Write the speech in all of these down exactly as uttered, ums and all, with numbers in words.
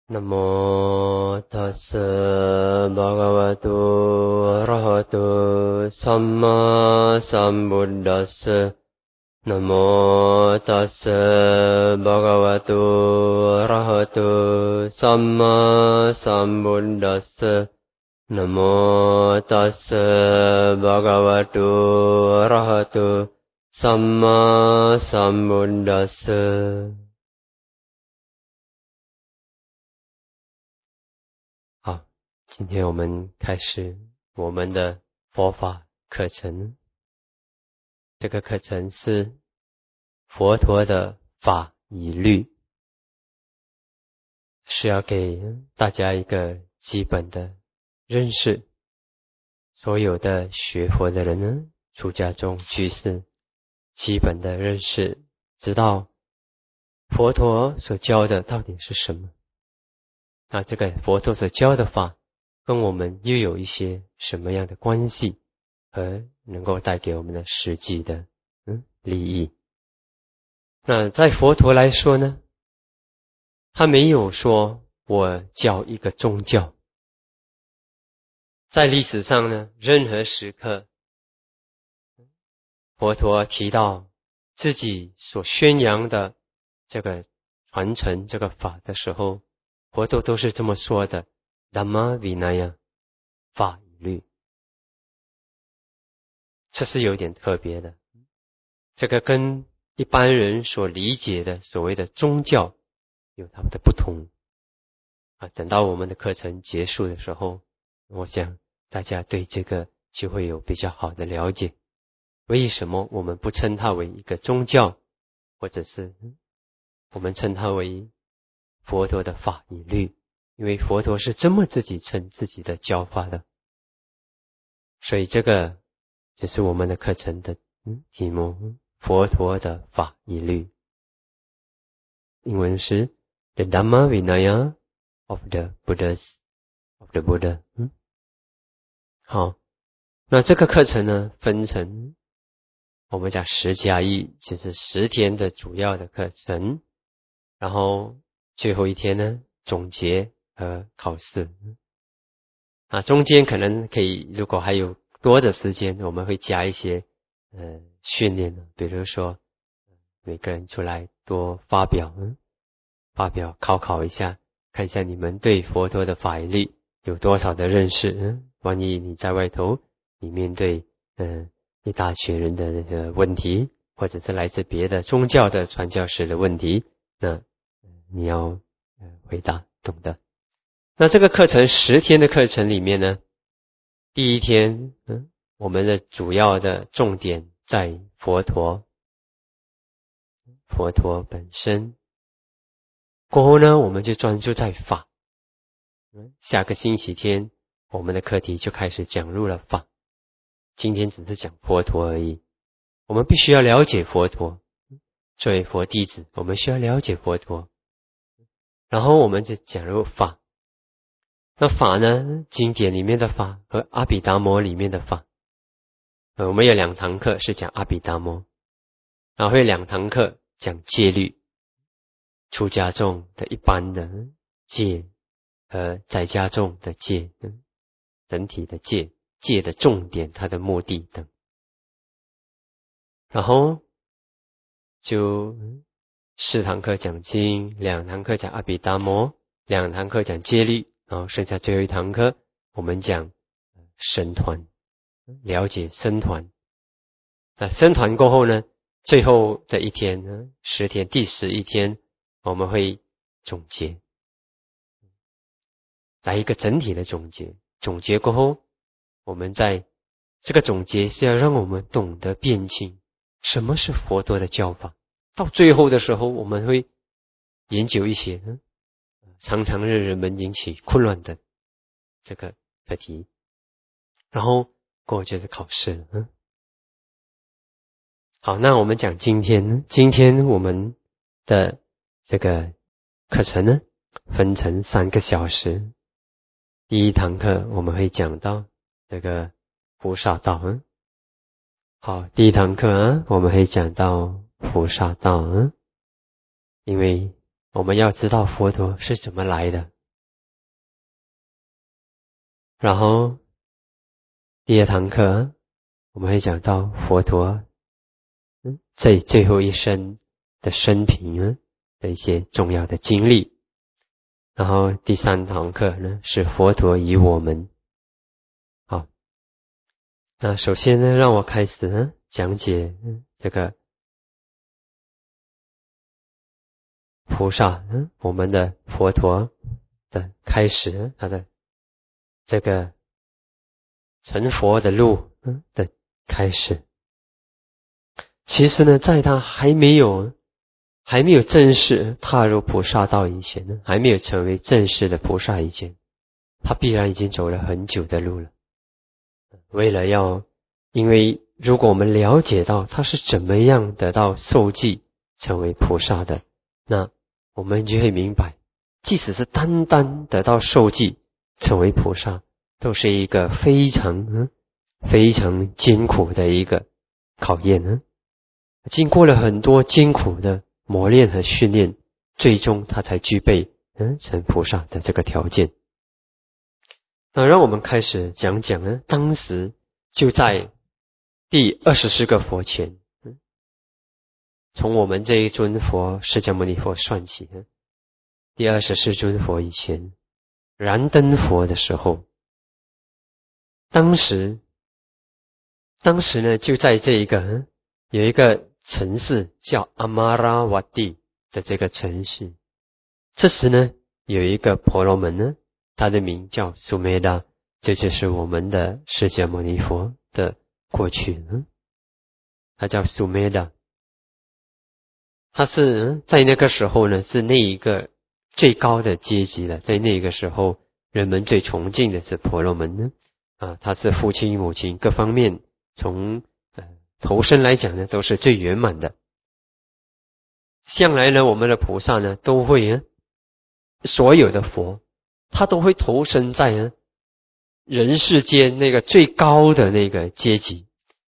นะโมตัสสะภะคะวะโตอะระหะโตสัมมาสัมพุทธัสสะนะโมตัสสะภะคะวะโตอะระหะโตสัมมาสัมพุทธัสสะนะโมตัสสะภะคะวะโตอะระหะโตสัมมาสัมพุทธัสสะ好，今天我们开始我们的佛法课程。这个课程是佛陀的法与律，是要给大家一个基本的认识。所有的学佛的人呢，出家众居士，基本的认识，知道佛陀所教的到底是什么。那这个佛陀所教的法跟我们又有一些什么样的关系，和能够带给我们的实际的嗯利益。那在佛陀来说呢，他没有说我教一个宗教。在历史上呢，任何时刻佛陀提到自己所宣扬的这个传承这个法的时候，佛陀都是这么说的 Dhamma Vinaya 法与律。这是有点特别的，这个跟一般人所理解的所谓的宗教有他们的不同啊。等到我们的课程结束的时候，我想大家对这个就会有比较好的了解。为什么我们不称它为一个宗教，或者是我们称它为佛陀的法与律？因为佛陀是这么自己称自己的教法的。所以这个就是我们的课程的题目，佛陀的法与律。英文是 The Dhamma Vinaya of the Buddhas of the Buddha。嗯，好，那这个课程呢，分成我们讲十加一，就是十天的主要的课程，然后最后一天呢，总结和考试。啊，中间可能可以，如果还有多的时间，我们会加一些呃训练，比如说每个人出来多发表，嗯，发表考考一下，看一下你们对佛陀的法与律有多少的认识。嗯，万一你在外头，你面对嗯、呃、一大群人的那个问题，或者是来自别的宗教的传教士的问题，那你要呃回答，懂的。那这个课程十天的课程里面呢，第一天，嗯，我们的主要的重点在佛陀，佛陀本身。过后呢，我们就专注在法。嗯，下个星期天，我们的课题就开始讲入了法。今天只是讲佛陀而已。我们必须要了解佛陀，作为佛弟子，我们需要了解佛陀。然后我们就讲入法。那法呢，经典里面的法和阿毗达摩里面的法，呃，我们有两堂课是讲阿毗达摩，然后会有两堂课讲戒律，出家众的一般的戒和在家众的戒，整体的戒，戒的重点，它的目的等。然后就四堂课讲经，两堂课讲阿毗达摩，两堂课讲戒律，然后剩下最后一堂课我们讲僧团，了解僧团。那僧团过后呢，最后的一天呢，十天，第十一天我们会总结，来一个整体的总结。总结过后，我们在这个总结是要让我们懂得辨清什么是佛陀的教法。到最后的时候，我们会研究一些呢常常让人们引起混乱的这个课题，然后过后就是考试。嗯，好，那我们讲今天，今天我们的这个课程呢，分成三个小时。第一堂课我们会讲到这个菩萨道。嗯，好，第一堂课啊，我们会讲到菩萨道。嗯，因为我们要知道佛陀是怎么来的， 然后第二堂课我们会讲到佛陀嗯在最后一生的生平的一些重要的经历。然后第三堂课呢是佛陀与我们。好，那首先呢让我开始呢讲解这个菩萨嗯我们的佛陀的开始，他的这个成佛的路嗯的开始。其实呢在他还没有还没有正式踏入菩萨道以前呢，还没有成为正式的菩萨以前，他必然已经走了很久的路了。为了要因为如果我们了解到他是怎么样得到受记成为菩萨的，那我们就会明白，即使是单单得到受记成为菩萨，都是一个非常嗯非常艰苦的一个考验呢。经过了很多艰苦的磨练和训练，最终他才具备嗯成菩萨的这个条件。那让我们开始讲讲呢，当时就在第二十四个佛前，从我们这一尊佛释迦牟尼佛算起，第二十四尊佛以前，燃灯佛的时候，当时当时呢就在这一个有一个城市叫阿玛拉瓦蒂的这个城市，这时呢有一个婆罗门呢，他的名叫苏梅达，这就是我们的释迦牟尼佛的过去，他叫苏梅达。他是在那个时候呢是那一个最高的阶级了，在那个时候人们最崇敬的是婆罗门呢啊，他是父亲母亲各方面从呃投身来讲呢都是最圆满的。向来呢我们的菩萨呢都会呢所有的佛他都会投身在呢人世间那个最高的那个阶级，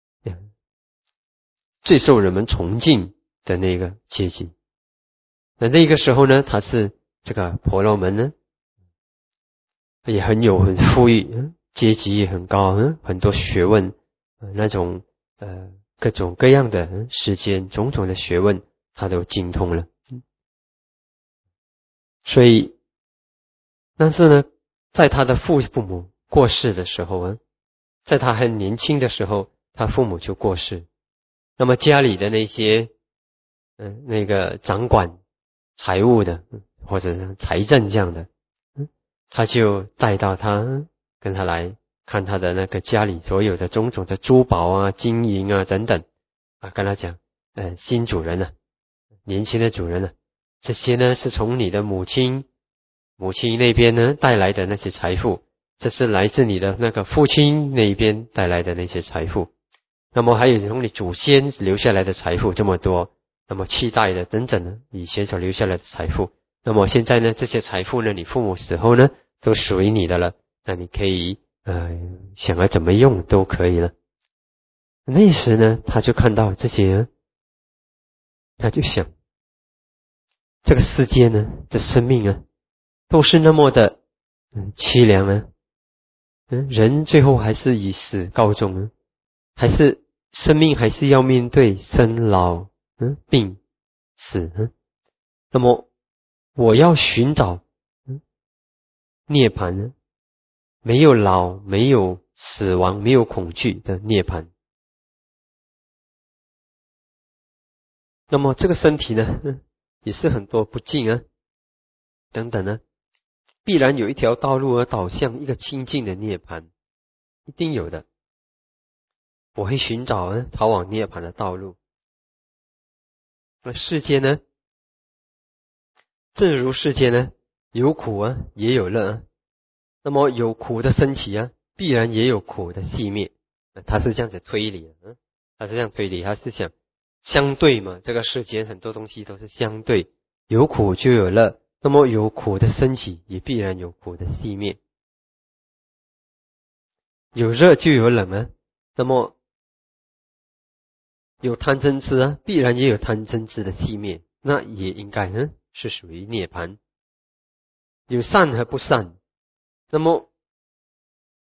最受人们崇敬的那个阶级。那那个时候呢他是这个婆罗门呢也很有很富裕，阶级也很高，很多学问，那种呃各种各样的世间种种的学问他都精通了。所以但是呢在他的父父母过世的时候啊，在他很年轻的时候他父母就过世，那么家里的那些嗯、呃、那个掌管财务的或者是财政这样的，他就带到他跟他来看他的那个家里所有的种种的珠宝啊金银啊等等啊，跟他讲呃新主人啊年轻的主人啊，这些呢是从你的母亲母亲那边呢带来的那些财富，这是来自你的那个父亲那边带来的那些财富，那么还有从你祖先留下来的财富这么多，那么期待的等等呢以前所留下来的财富，那么现在呢这些财富呢你父母死后呢都属于你的了，那你可以呃想要怎么用都可以了。那时呢他就看到这些，他就想这个世界呢的生命啊都是那么的嗯凄凉啊，嗯人最后还是以死告终啊，还是生命还是要面对生老嗯病死嗯，那么我要寻找嗯涅槃呢，没有老没有死亡没有恐惧的涅槃。那么这个身体呢也是很多不净啊等等呢，必然有一条道路而导向一个清净的涅槃，一定有的。我会寻找呢逃往涅槃的道路。那世间呢正如世间呢有苦啊也有乐啊，那么有苦的升起啊必然也有苦的熄灭，他是这样子推理的，他是这样推理，他是想相对嘛，这个世间很多东西都是相对，有苦就有乐，那么有苦的升起也必然有苦的熄灭，有热就有冷啊，那么有贪嗔痴啊必然也有贪嗔痴的熄灭，那也应该呢是属于涅槃。有善和不善，那么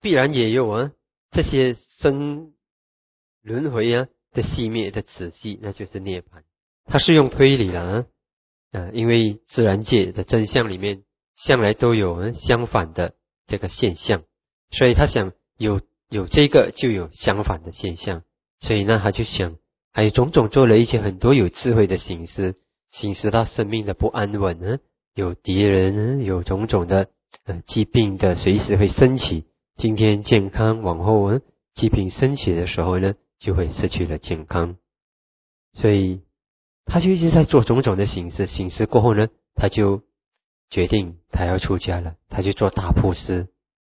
必然也有啊这些生轮回啊的熄灭的此际，那就是涅槃。它是用推理了啊，啊，因为自然界的真相里面向来都有、啊、相反的这个现象，所以他想有有这个就有相反的现象，所以呢他就想还有种种做了一些很多有智慧的形式，形式到生命的不安稳呢，有敌人呢，有种种的呃疾病的随时会升起，今天健康，往后呢疾病升起的时候呢就会失去了健康，所以他就一直在做种种的形式，形式过后呢他就决定他要出家了，他就做大布施，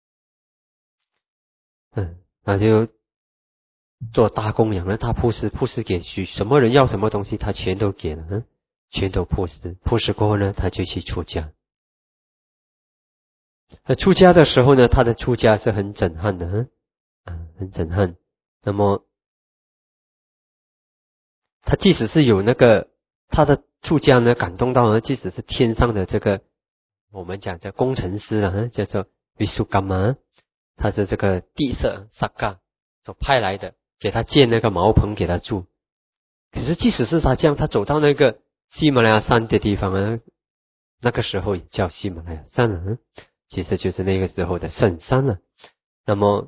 嗯，他就做大供养了，大布施，布施给许什么人要什么东西他全都给了，嗯，全都布施，布施过后呢他就去出家。那出家的时候呢，他的出家是很震撼的，嗯，啊，很震撼。那么他即使是有那个他的出家呢感动到呢，即使是天上的这个我们讲叫工程师啊，叫做维苏伽玛，他是这个地色萨嘎所派来的，给他建那个茅棚给他住。可是即使是他这样，他走到那个喜马拉雅山的地方啊，那个时候也叫喜马拉雅山啊，其实就是那个时候的圣山了。那么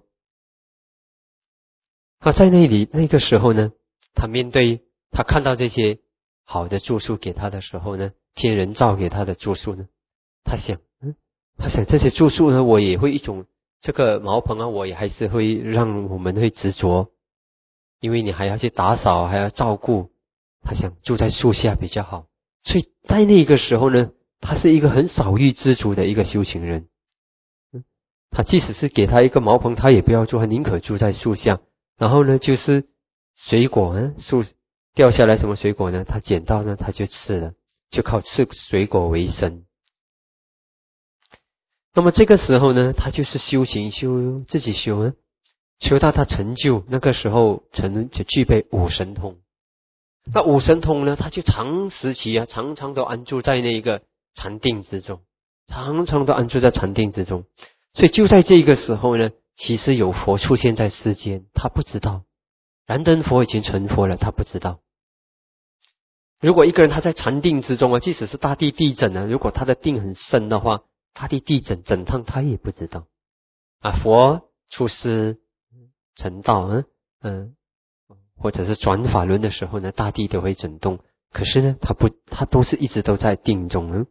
他在那里那个时候呢，他面对他看到这些好的住宿给他的时候呢，天人造给他的住宿呢，他想嗯，他想这些住宿呢，我也会一种这个茅棚啊，我也还是会让我们会执着，因为你还要去打扫，还要照顾，他想住在树下比较好。所以在那个时候呢，他是一个很少欲知足的一个修行人。嗯，他即使是给他一个茅棚，他也不要住，他宁可住在树下。然后呢，就是水果呢，树掉下来什么水果呢，他捡到呢，他就吃了，就靠吃水果为生。那么这个时候呢，他就是修行，修自己修呢，修到他成就，那个时候成就具备五神通。那五神通呢，他就长时期啊，常常都安住在那个禅定之中，常常都安住在禅定之中。所以就在这个时候呢，其实有佛出现在世间，他不知道。燃灯佛已经成佛了，他不知道。如果一个人他在禅定之中啊，即使是大地地震啊，如果他的定很深的话，大地地震整趟他也不知道啊。佛出世成道，嗯嗯，或者是转法轮的时候呢，大地都会震动。可是呢，他不，他都是一直都在定中，嗯，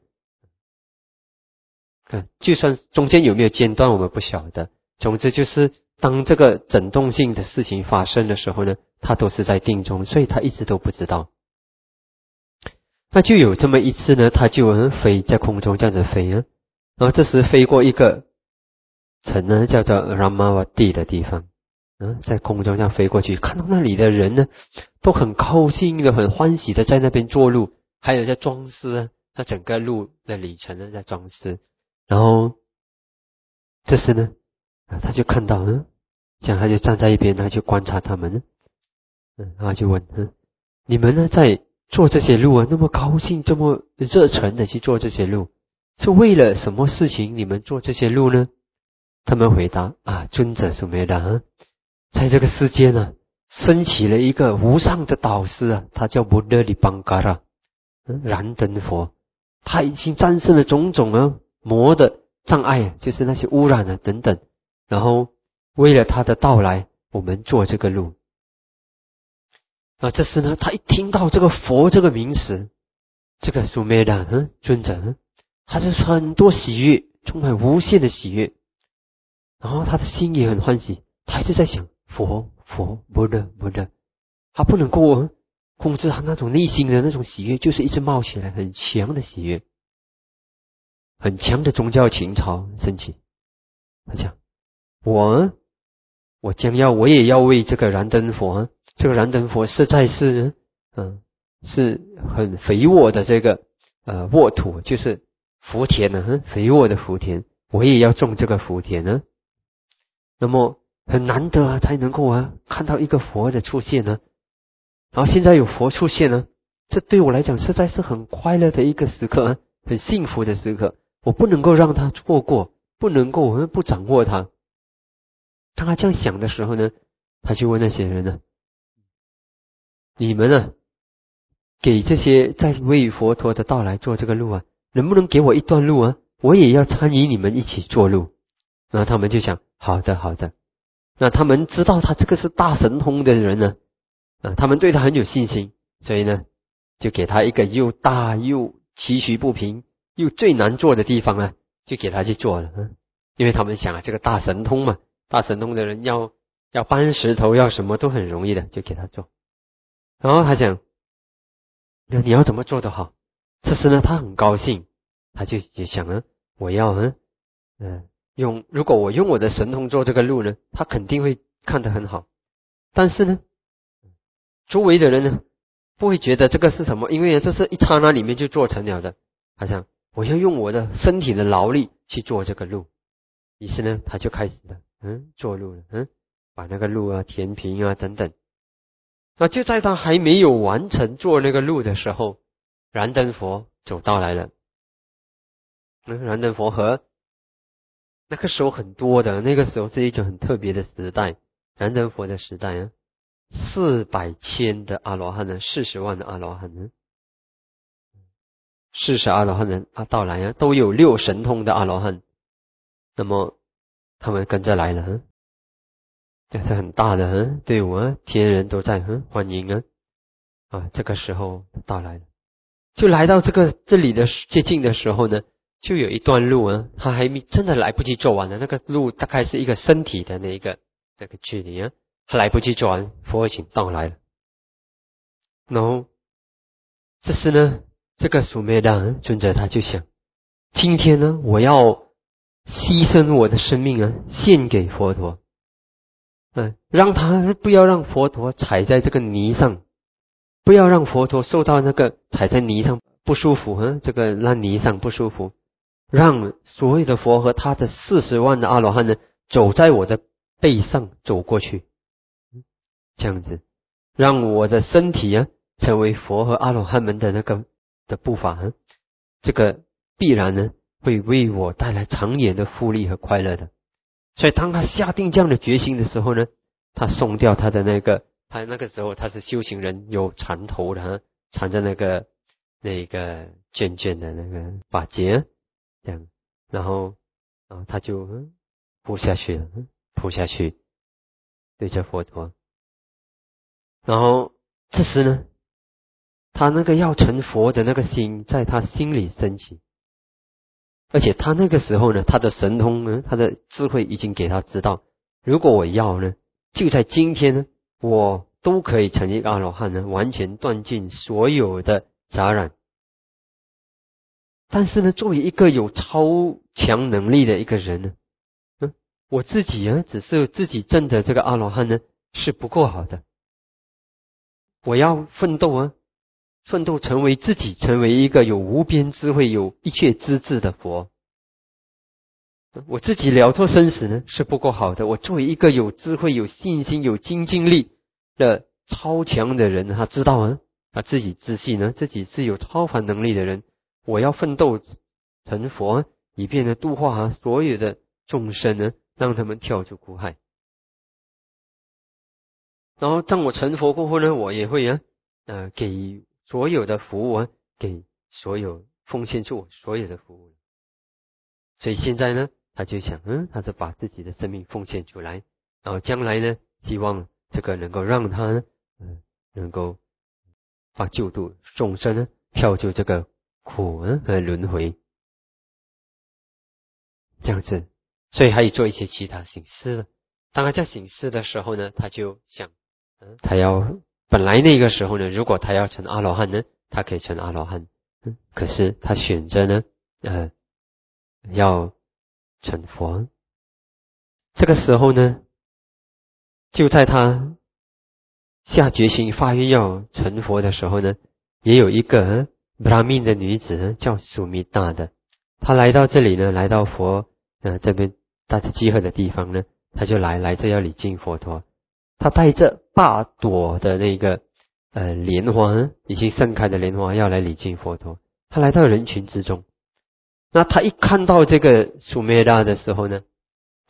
嗯，就算中间有没有间断，我们不晓得。总之就是，当这个震动性的事情发生的时候呢，他都是在定中，所以他一直都不知道。那就有这么一次呢，他就飞在空中这样子飞啊，然后这时飞过一个城呢，叫做 Ramavati 的地方，嗯，在空中这样飞过去，看到那里的人呢，都很高兴的、很欢喜的在那边做路，还有在装饰啊，他整个路的里程呢在装饰。然后这时呢，啊，他就看到，嗯，这样他就站在一边，他就观察他们，嗯，然后就问，嗯，你们呢在做这些路啊，那么高兴，这么热忱的去做这些路，是为了什么事情你们做这些路呢？他们回答啊，尊者苏梅达，在这个世间呢，升起了一个无上的导师啊，他叫布德里邦嘎拉，燃灯佛，他已经战胜了种种啊魔的障碍，就是那些污染啊等等，然后为了他的到来，我们做这个路。啊，这时呢，他一听到这个佛这个名词，这个苏梅达嗯尊者，嗯，他就是很多喜悦，充满无限的喜悦，然后他的心也很欢喜，他还是在想佛佛不的不的，他不能够控制他那种内心的那种喜悦，就是一直冒起来，很强的喜悦，很强的宗教情操升起。他讲我我将要我也要为这个燃灯佛，这个燃灯佛实在是嗯是很肥沃的这个呃沃土，就是福田呢，很肥沃的福田，我也要种这个福田呢。那么很难得啊，才能够啊看到一个佛的出现呢。然后现在有佛出现呢，这对我来讲实在是很快乐的一个时刻，很幸福的时刻，我不能够让它错过，不能够不掌握它。 当他这样想的时候呢，他就问那些人呢，你们呢，给这些在为佛陀的到来做这个路啊，能不能给我一段路啊？我也要参与你们一起做路。然后他们就想，好的好的。那他们知道他这个是大神通的人呢，啊，他们对他很有信心，所以呢，就给他一个又大又崎岖不平又最难做的地方啊，就给他去做了。嗯，因为他们想啊，这个大神通嘛，大神通的人要要搬石头要什么都很容易的，就给他做。然后他讲，那你要怎么做得好？这时呢，他很高兴，他就也想啊，我要嗯嗯。用如果我用我的神通做这个路呢，他肯定会看得很好。但是呢，周围的人呢不会觉得这个是什么，因为这是一刹那里面就做成了的。他想我要用我的身体的劳力去做这个路，于是呢他就开始了嗯做路了，嗯把那个路啊填平啊等等。那就在他还没有完成做那个路的时候，燃灯佛走到来了。嗯，燃灯佛和那个时候很多的，那个时候是一种很特别的时代，燃灯佛的时代啊，四百千的阿罗汉呢，四十万的阿罗汉呢，四十阿罗汉人啊到来啊，都有六神通的阿罗汉，那么他们跟着来了，啊，这是很大的啊队伍啊，天人都在啊欢迎啊啊，这个时候到来了，就来到这个这里的接近的时候呢。就有一段路啊，他还真的来不及做完了。那个路大概是一个身体的那个那个距离啊，他来不及做完，佛已经到来了。然后，这时呢，这个苏梅达尊者他就想，今天呢，我要牺牲我的生命啊，献给佛陀，嗯，让他不要让佛陀踩在这个泥上，不要让佛陀受到那个踩在泥上不舒服啊，这个烂泥上不舒服。让所有的佛和他的四十万的阿罗汉呢，走在我的背上走过去，这样子，让我的身体啊，成为佛和阿罗汉们的那个的步伐，啊，这个必然呢，会为我带来长远的福利和快乐的。所以当他下定这样的决心的时候呢，他松掉他的那个，他那个时候他是修行人，有缠头的，啊，缠着那个那个卷卷的那个发结。这样，然后，然后他就扑下去了，扑下去，对着佛陀。然后这时呢，他那个要成佛的那个心在他心里升起，而且他那个时候呢，他的神通呢，他的智慧已经给他知道，如果我要呢，就在今天呢，我都可以成一个阿罗汉呢，完全断尽所有的杂染。但是呢，作为一个有超强能力的一个人呢，嗯，我自己啊，只是自己证的这个阿罗汉呢，是不够好的。我要奋斗啊，奋斗成为自己，成为一个有无边智慧、有一切资质的佛。我自己了脱生死呢，是不够好的。我作为一个有智慧、有信心、有精进力的超强的人，他知道啊，他自己自信呢，自己是有超凡能力的人。我要奋斗成佛，以便呢度化所有的众生呢，让他们跳出苦海。然后当我成佛过后呢，我也会啊，呃，给所有的服务啊，给所有奉献出我所有的服务。所以现在呢，他就想，嗯，他是把自己的生命奉献出来，然后将来呢，希望这个能够让他呢，嗯，能够把救度众生呢，跳出这个苦和轮回，这样子，所以还有做一些其他形式了。当他在行事的时候呢，他就想，嗯，他要本来那个时候呢，如果他要成阿罗汉呢，他可以成阿罗汉，嗯，可是他选择呢，呃，要成佛。这个时候呢，就在他下决心发愿要成佛的时候呢，也有一个布拉密的女子叫苏密达的，她来到这里呢，来到佛呃这边大家集合的地方呢，她就来来这要礼敬佛陀。她带着八朵的那个呃莲花，已经盛开的莲花要来礼敬佛陀。她来到人群之中，那她一看到这个苏密达的时候呢，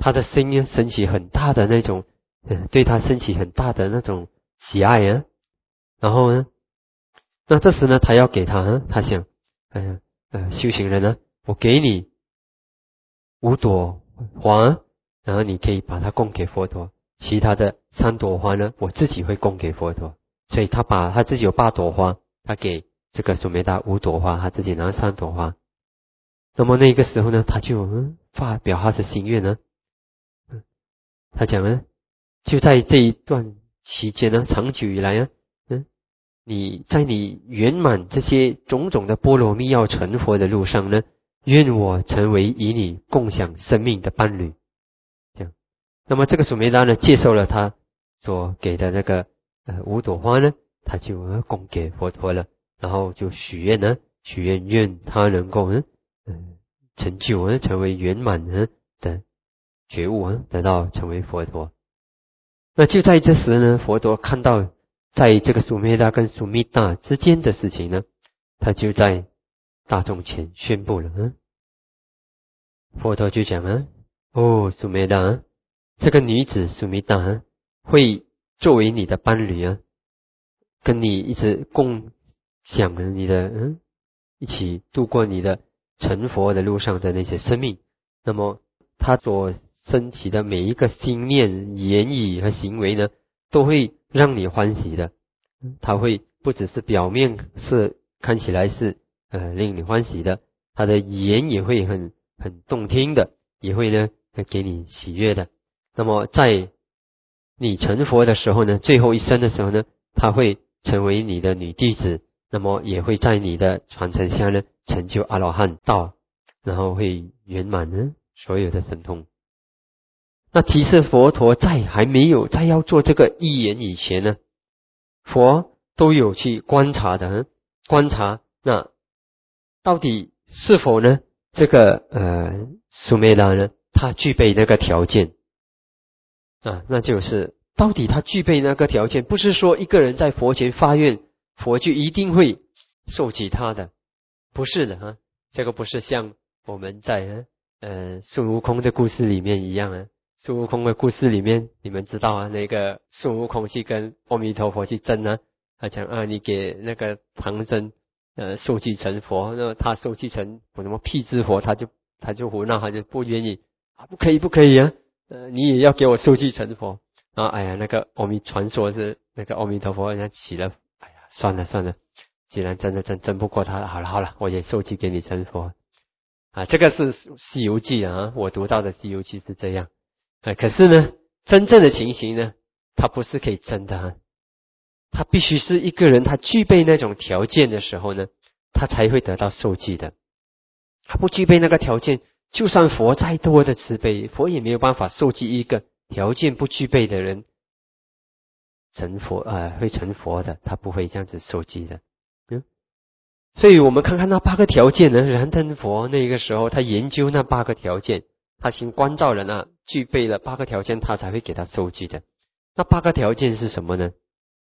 他的心呢升起很大的那种，嗯，对他升起很大的那种喜爱啊。然后呢，那这时呢，他要给他，他想，嗯呃，修行人呢，我给你五朵花，然后你可以把它供给佛陀，其他的三朵花呢，我自己会供给佛陀。所以他把他自己有八朵花，他给这个苏梅达五朵花，他自己拿三朵花。那么那个时候呢，他就嗯发表他的心愿呢，嗯，他讲呢，就在这一段期间呢，长久以来呢，嗯，你在你圆满这些种种的波罗蜜要成佛的路上呢，愿我成为与你共享生命的伴侣。这样，那么这个苏梅达呢，接受了他所给的那个呃五朵花呢，他就呃供给佛陀了，然后就许愿呢，许愿愿他能够嗯。嗯，成就啊，成为圆满啊的觉悟啊，得到成为佛陀。那就在这时呢，佛陀看到在这个苏梅达跟苏密达之间的事情呢，他就在大众前宣布了。嗯，佛陀就讲啊，哦，苏梅达啊，这个女子苏密达啊，会作为你的伴侣啊，跟你一直共享你的嗯，一起度过你的成佛的路上的那些生命。那么他所升起的每一个心念、言语和行为呢，都会让你欢喜的。他会不只是表面是看起来是呃令你欢喜的，他的言也会很很动听的，也会呢给你喜悦的。那么在你成佛的时候呢，最后一生的时候呢，他会成为你的女弟子，那么也会在你的传承下呢成就阿罗汉道，然后会圆满呢所有的神通。那其实佛陀在还没有在要做这个预言以前呢，佛都有去观察的，观察那到底是否呢这个呃苏梅达呢他具备那个条件啊，那就是到底他具备那个条件，不是说一个人在佛前发愿，佛就一定会受给他的，不是的啊，这个不是像我们在呃孙悟空的故事里面一样啊。孙悟空的故事里面，你们知道啊，那个孙悟空去跟阿弥陀佛去争啊，他讲啊，你给那个唐僧呃受记成佛，那他受记成什么辟支佛，他就他就胡闹，他就不愿意啊，不可以不可以啊，呃你也要给我受记成佛。然后哎呀，那个阿弥传说是那个阿弥陀佛人家起了，哎呀算了算了，既然真的真争不过他，好了好了，我也受记给你成佛啊。这个是西游记啊，我读到的西游记是这样。啊，可是呢，真正的情形呢，它不是可以真的啊，他必须是一个人他具备那种条件的时候呢，他才会得到受记的。他不具备那个条件，就算佛再多的慈悲，佛也没有办法受记一个条件不具备的人成佛啊、呃，会成佛的，他不会这样子受记的。嗯，所以我们看看那八个条件呢，燃灯佛那个时候他研究那八个条件。他行观照人啊，具备了八个条件，他才会给他受记的。那八个条件是什么呢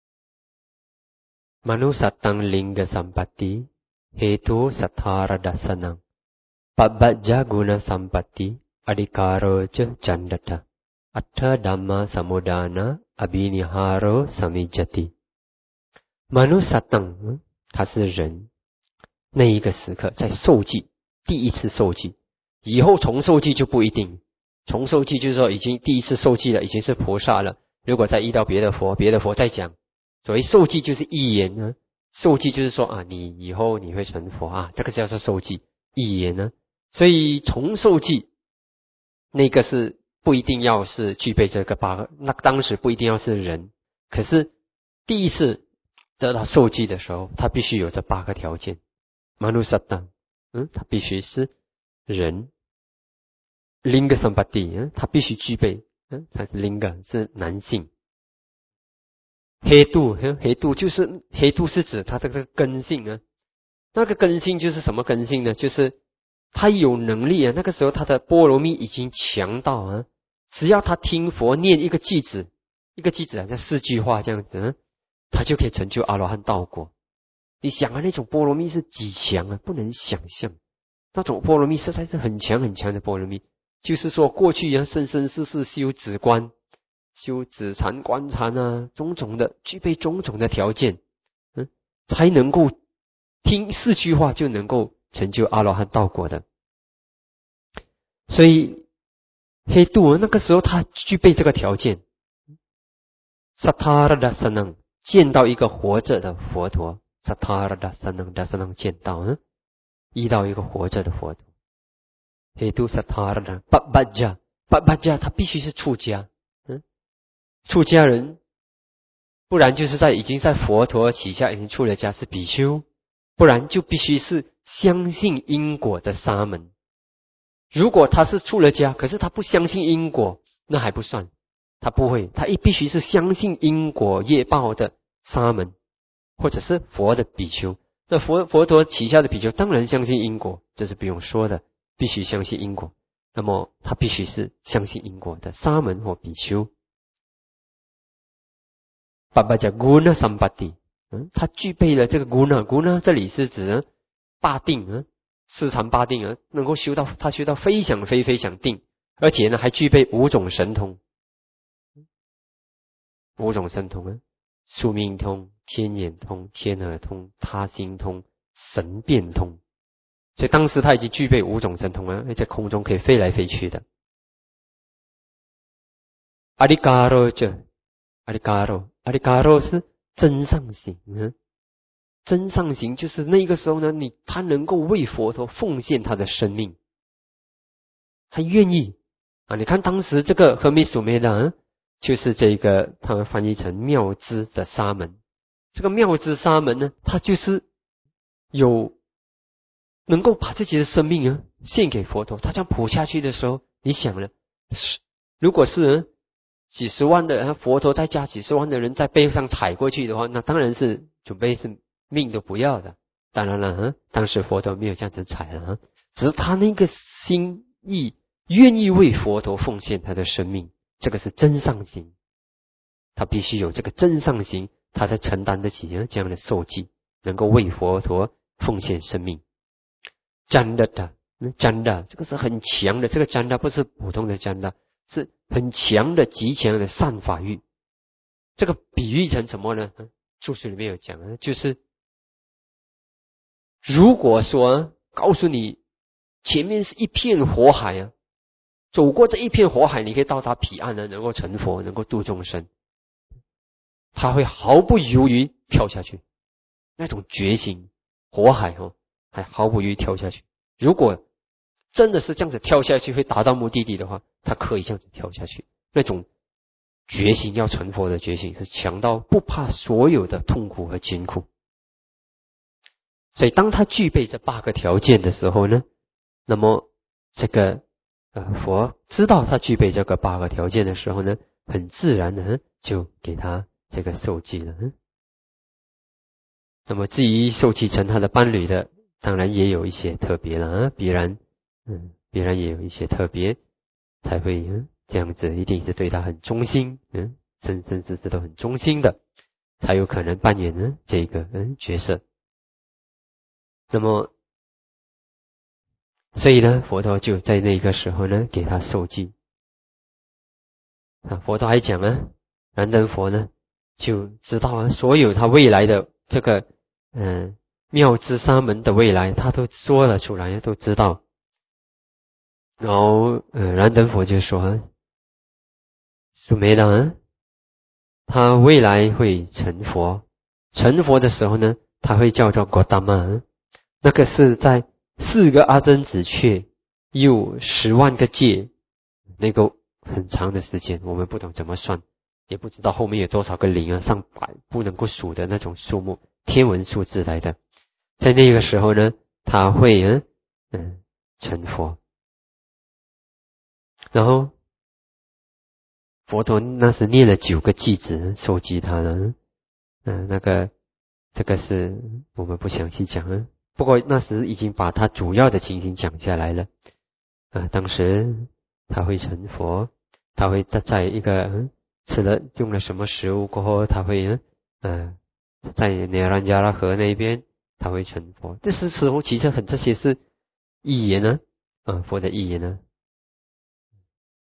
？Manusatang lingga sampatti, hetu sathara dasanang, pabajja guna sampatti, adhikaro cha chandata, attha dhamma samudana, abhiniharo samijjati. Manusatang， 他是人，那一个时刻在受记，第一次受记。以后重受记就不一定，重受记就是说已经第一次受记了，已经是菩萨了。如果再遇到别的佛，别的佛再讲，所谓受记就是预言呢，受记就是说啊，你以后你会成佛啊，这个叫做受记预言呢。所以重受记那个是不一定要是具备这个八个，那当时不一定要是人，可是第一次得到受记的时候，他必须有这八个条件。Manusatang， 嗯，他必须是人。Linga Sampatti， 他必须具备，嗯，他是 Linga 是男性。黑度，黑度就是黑度是指他这个根性啊，那个根性就是什么根性呢？就是他有能力啊，那个时候他的波罗蜜已经强到啊，只要他听佛念一个句子，一个句子好像四句话这样子，啊，他就可以成就阿罗汉道果。你想啊，那种波罗蜜是几强啊，不能想象，那种波罗蜜实在是很强很强的波罗蜜。 就是说过去啊生生世世修止观、修止禅、观禅啊，种种的具备种种的条件，嗯，才能够听四句话就能够成就阿罗汉道果的。所以黑度那个时候他具备这个条件，萨塔拉达萨能见到一个活着的佛陀，萨塔拉达萨能达萨能见到，嗯，遇到一个活着的佛陀。黑度萨塔拉达巴巴加巴巴加，他必须是出家，嗯，出家人，不然就是在已经在佛陀旗下已经出了家是比丘，不然就必须是相信因果的沙门。如果他是出了家，可是他不相信因果，那还不算，他不会，他一必须是相信因果业报的沙门，或者是佛的比丘。那佛佛陀旗下的比丘当然相信因果，这是不用说的，必须相信因果。那么他必须是相信因果的沙门或比丘。巴巴叫 guna sambati， 嗯，他具备了这个 guna guna， 这里是指八定，嗯，四禅八定啊，能够修到他修到非想非非想定，而且呢还具备五种神通，五种神通啊，宿命通、天眼通、天耳通、他心通、神变通。所以当时他已经具备五种神通啊，在空中可以飞来飞去的。阿里嘎罗这，阿里嘎罗，阿里嘎罗是真上行，嗯，真上行就是那个时候呢，你他能够为佛陀奉献他的生命，他愿意啊！你看当时这个和美苏梅的，就是这个他们翻译成妙支的沙门。这个妙支沙门呢，他就是有能够把自己的生命啊献给佛陀。他这样扑下去的时候，你想了，如果是几十万的佛陀再加几十万的人在背上踩过去的话，那当然是准备是命都不要的。当然了，当时佛陀没有这样子踩了，只是他那个心意愿意为佛陀奉献他的生命，这个是真上行。他必须有这个真上行，他才承担得起这样的受记，能够为佛陀奉献生命。真的的，真的，这个是很强的，这个真的不是普通的真的，是很强的、极强的善法欲。这个比喻成什么呢？注释里面有讲，就是如果说告诉你前面是一片火海啊，走过这一片火海，你可以到达彼岸呢，能够成佛，能够度众生，他会毫不犹豫跳下去，那种决心，火海哦，还毫不犹豫跳下去。如果真的是这样子跳下去会达到目的地的话，他可以这样子跳下去，那种决心要成佛的决心是强到不怕所有的痛苦和艰苦。所以当他具备这八个条件的时候呢，那么这个呃佛知道他具备这个八个条件的时候呢，很自然的就给他这个受记了。那么至于受记成他的伴侣的，当然也有一些特别了啊，必然嗯必然也有一些特别才会嗯这样子，一定是对他很忠心，嗯生生世世都很忠心的，才有可能扮演呢这个嗯角色。那么所以呢，佛陀就在那个时候呢给他受记啊。佛陀还讲啊，燃灯佛呢就知道啊，所有他未来的这个嗯妙支沙门的未来，他都说了出来，都知道。然后呃燃灯佛就说，苏梅达他未来会成佛，成佛的时候呢，他会叫做果达玛，那个是在四个阿僧子雀又十万个界，那个很长的时间，我们不懂怎么算，也不知道后面有多少个零啊，上百不能够数的那种数目，天文数字来的。在那个时候呢，他会嗯嗯成佛，然后佛陀那时念了九个偈子受记他的，嗯、呃、那个这个是我们不详细讲啊。不过那时已经把他主要的情形讲下来了啊、呃。当时他会成佛，他会在一个、嗯、吃了用了什么食物过后，他会嗯、呃、在涅兰加拉河那边他会成佛。这是时候其实很这些是预言呢啊、呃、佛的预言呢。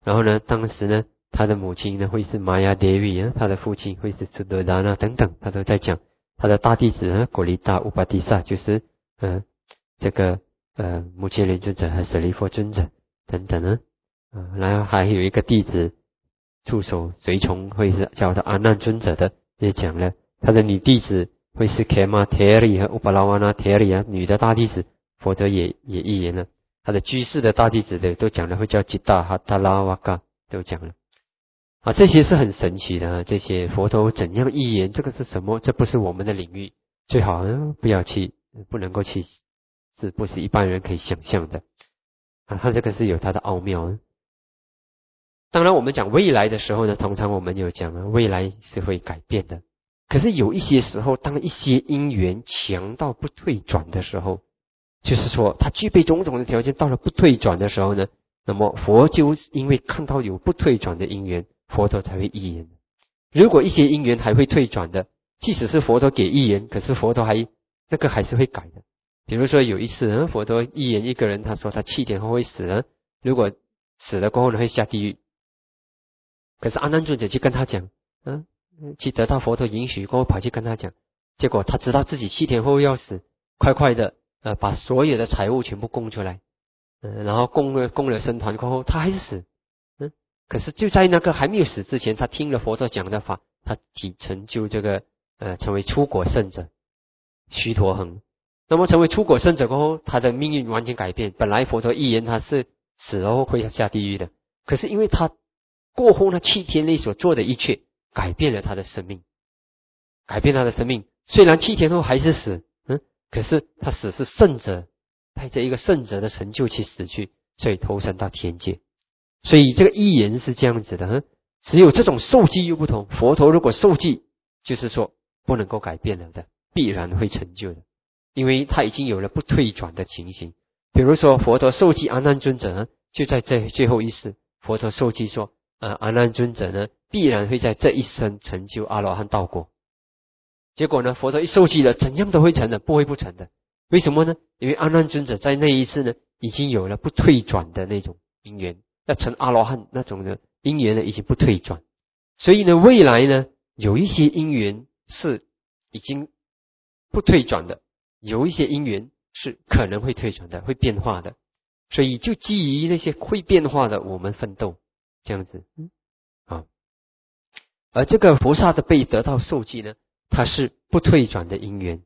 然后呢，当时呢，他的母亲呢会是玛雅 Devi 啊，他的父亲会是苏德达那等等，他都在讲他的大弟子啊，果利达乌巴蒂萨就是呃这个呃目犍连尊者和舍利弗尊者等等呢，啊、呃，然后还有一个弟子助手随从会是叫他阿难尊者的，也讲了他的女弟子会是 Kema Teri 和 Upalawana Teri 啊，女的大弟子佛陀也也预言了，他的居士的大弟子的都讲了会叫吉达哈达拉瓦嘎都讲了啊，这些是很神奇的啊，这些佛陀怎样预言，这个是什么？这不是我们的领域，最好、啊、不要去，不能够去，是不是一般人可以想象的啊？他这个是有他的奥妙、啊。当然我们讲未来的时候呢，通常我们有讲啊，未来是会改变的。可是有一些时候，当一些因缘强到不退转的时候，就是说他具备种种的条件，到了不退转的时候呢，那么佛就因为看到有不退转的因缘，佛陀才会预言。如果一些因缘还会退转的，即使是佛陀给预言，可是佛陀还那个还是会改的。比如说有一次、啊、佛陀预言一个人，他说他七天后会死了，如果死了过后呢会下地狱。可是阿难尊者去跟他讲，嗯、啊，去得到佛陀允许过后跑去跟他讲，结果他知道自己七天后要死，快快的呃把所有的财物全部供出来，嗯、呃，然后供了供了僧团过后，他还是死，嗯，可是就在那个还没有死之前，他听了佛陀讲的法，他体成就这个呃成为出果圣者须陀恒。那么成为出果圣者过后，他的命运完全改变。本来佛陀预言他是死后会下地狱的，可是因为他过后那七天内所做的一切，改变了他的生命，改变他的生命。虽然七天后还是死，嗯，可是他死是圣者，带着一个圣者的成就去死去，所以投身到天界。所以这个预言是这样子的，嗯，只有这种受记又不同。佛陀如果受记，就是说不能够改变了的，必然会成就的，因为他已经有了不退转的情形。比如说佛陀受记阿难尊者，就在这最后一世，佛陀受记说呃，阿难尊者呢，必然会在这一生成就阿罗汉道果。结果呢，佛陀一受记了，怎样都会成的，不会不成的。为什么呢？因为阿难尊者在那一次呢，已经有了不退转的那种因缘，要成阿罗汉那种的因缘呢，已经不退转。所以呢，未来呢，有一些因缘是已经不退转的，有一些因缘是可能会退转的，会变化的。所以就基于那些会变化的，我们奋斗。这样子，嗯，啊，而这个菩萨的被得到受记呢，它是不退转的因缘。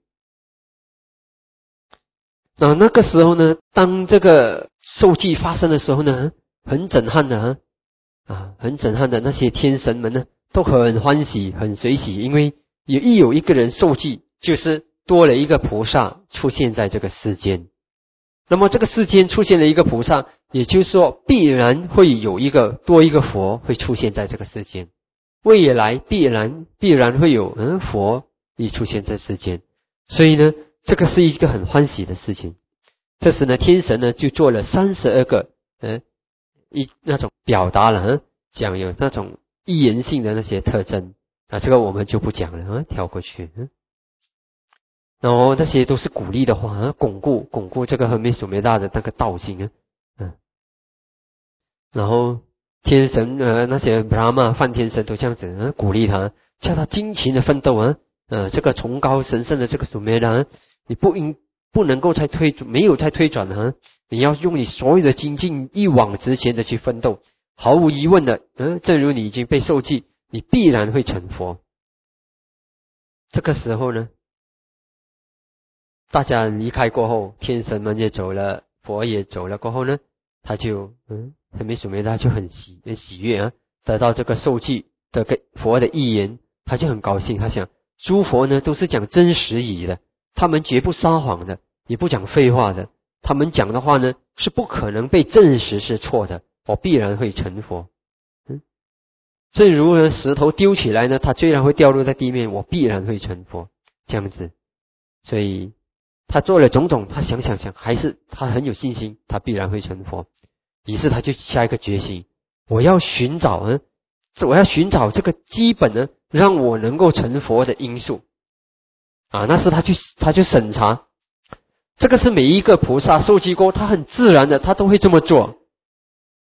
那那个时候呢，当这个受记发生的时候呢，很震撼的啊，很震撼的那些天神们呢，都很欢喜，很随喜，因为有一有一个人受记，就是多了一个菩萨出现在这个世间。那么这个世间出现了一个菩萨，也就是说必然会有一个多一个佛会出现在这个世间，未来必然必然会有嗯佛也出现在世间，所以呢这个是一个很欢喜的事情。这时呢天神呢就做了三十二个嗯一那种表达了嗯讲有那种预言性的那些特征啊，这个我们就不讲了啊，跳过去嗯。然后那些都是鼓励的话，啊、巩固巩固这个和美索梅大的那个道性啊，嗯，然后天神呃那些 Brahma 梵天神都这样子、啊、鼓励他，叫他尽情的奋斗啊，呃这个崇高神圣的这个索梅达，你不应不能够再推没有再推转啊，你要用你所有的精进一往直前的去奋斗，毫无疑问的，嗯、呃，正如你已经被受记，你必然会成佛。这个时候呢？大家离开过后，天神们也走了，佛也走了过后呢，他就嗯，他没什么，他就很喜很喜悦啊，得到这个受记的个佛的预言，他就很高兴。他想，诸佛呢都是讲真实语的，他们绝不撒谎的，也不讲废话的，他们讲的话呢是不可能被证实是错的，我必然会成佛。嗯，正如呢石头丢起来呢，它虽然会掉落在地面，我必然会成佛，这样子，所以。他做了种种，他想想想，还是他很有信心，他必然会成佛。于是他就下一个决心，我要寻找呢，我要寻找这个基本呢，让我能够成佛的因素啊。那时他去他去审查，这个是每一个菩萨受记过，他很自然的，他都会这么做。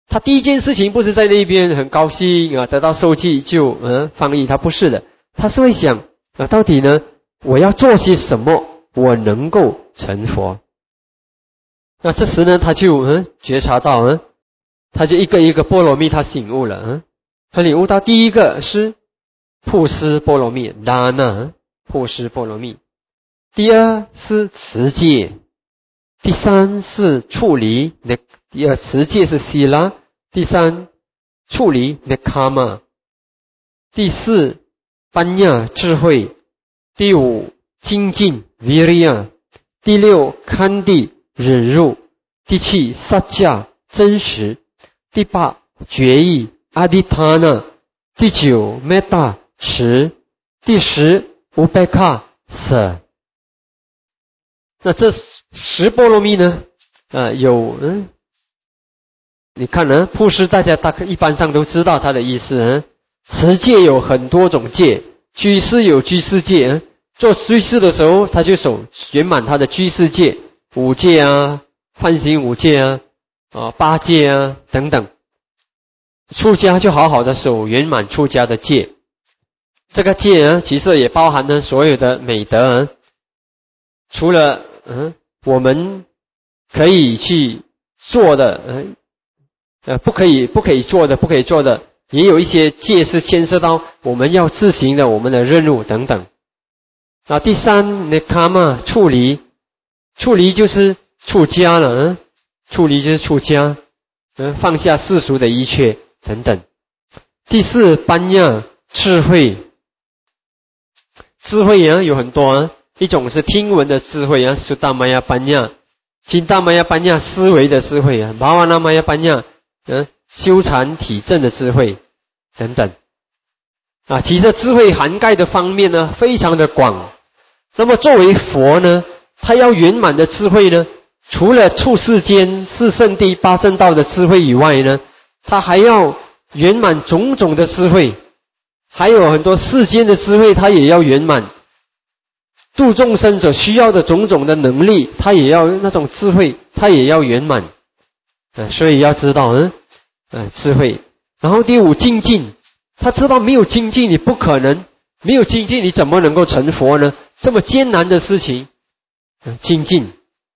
他第一件事情不是在那边很高兴啊，得到受记就嗯放逸，他不是的，他是会想啊，到底呢我要做些什么，我能够成佛。那这时呢，他就嗯觉察到嗯，他就一个一个波罗蜜，他醒悟了嗯，他领悟到第一个是布施波罗蜜 ，dana 布施波罗蜜，第二是持戒，第三是处理那第二持戒是 sila， 第三处理 nekama， 第四般若智慧，第五精进 virya， 第六khandi忍辱，第七satya真实，第八决意 adhitthana， 第九 metta 十，第十 upekkha 舍。那这十波罗蜜呢呃有嗯你看呢，布施大家大概一般上都知道它的意思嗯，持戒有很多种戒，居士有居士戒嗯，做居士的时候他就守圆满他的居士戒，五戒啊，梵行五戒啊，啊八戒啊等等。出家就好好的守圆满出家的戒，这个戒呢，其实也包含了所有的美德啊。除了嗯，我们可以去做的，嗯呃，不可以不可以做的，不可以做的，也有一些戒是牵涉到我们要自行的我们的任务等等。啊，第三 nekama 处离，处离就是出家了，嗯，处离就是出家，嗯，放下世俗的一切等等。第四般若智慧，智慧啊有很多啊，一种是听闻的智慧啊，苏达玛呀般若，金达玛呀般若思维的智慧啊，巴瓦那玛呀般若嗯，修禅体证的智慧等等啊，其实智慧涵盖的方面呢非常的广。那么作为佛呢，他要圆满的智慧呢，除了处世间四圣谛八正道的智慧以外呢，他还要圆满种种的智慧，还有很多世间的智慧他也要圆满，度众生所需要的种种的能力他也要那种智慧他也要圆满。呃，所以要知道，嗯，呃，智慧。然后第五精进，他知道没有精进你不可能，没有精进你怎么能够成佛呢？这么艰难的事情，呃、精进。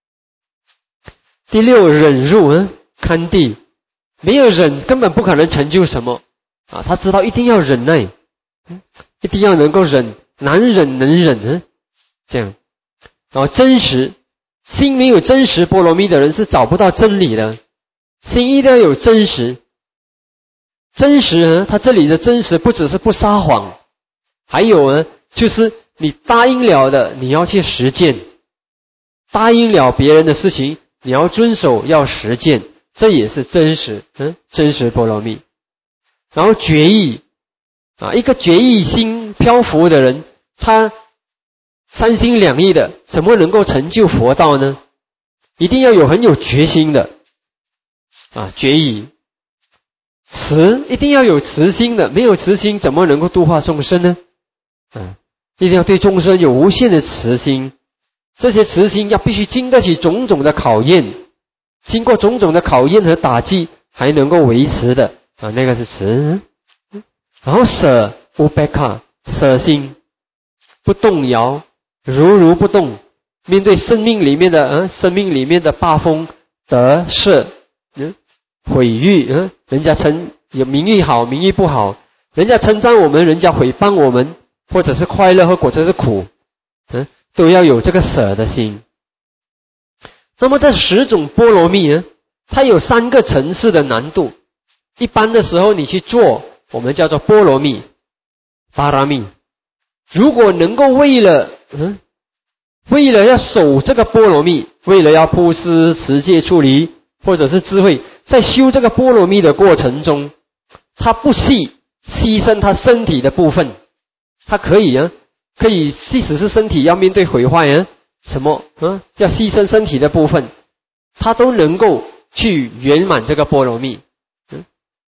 第六忍辱，嗯，堪地，没有忍根本不可能成就什么啊！他知道一定要忍耐，嗯，一定要能够忍，难忍能忍，嗯，这样。然后真实，心没有真实波罗蜜的人是找不到真理的。心一定要有真实，真实呢，它这里的真实不只是不撒谎，还有呢，就是你答应了的，你要去实践，答应了别人的事情，你要遵守，要实践，这也是真实，嗯，真实波罗蜜。然后决意啊，一个决意心漂浮的人，他三心两意的，怎么能够成就佛道呢？一定要有很有决心的。啊，决意，慈一定要有慈心的，没有慈心怎么能够度化众生呢？啊，一定要对众生有无限的慈心，这些慈心要必须经得起种种的考验，经过种种的考验和打击，还能够维持的啊，那个是慈。然后舍 upekkha 舍心，不动摇，如如不动，面对生命里面的嗯，生命里面的八风得失。嗯，毁誉，嗯，人家称有名誉好，名誉不好，人家称赞我们，人家诽谤我们，或者是快乐，或者是苦，嗯，都要有这个舍的心。那么这十种波罗蜜呢，它有三个层次的难度。一般的时候你去做，我们叫做波罗蜜、巴拉蜜。如果能够为了，嗯，为了要守这个波罗蜜，为了要布施、持戒、处离。或者是智慧，在修这个波罗蜜的过程中，他不惜牺牲他身体的部分，他可以啊，可以即使是身体要面对毁坏啊，什么啊，要牺牲身体的部分，他都能够去圆满这个波罗蜜，嗯，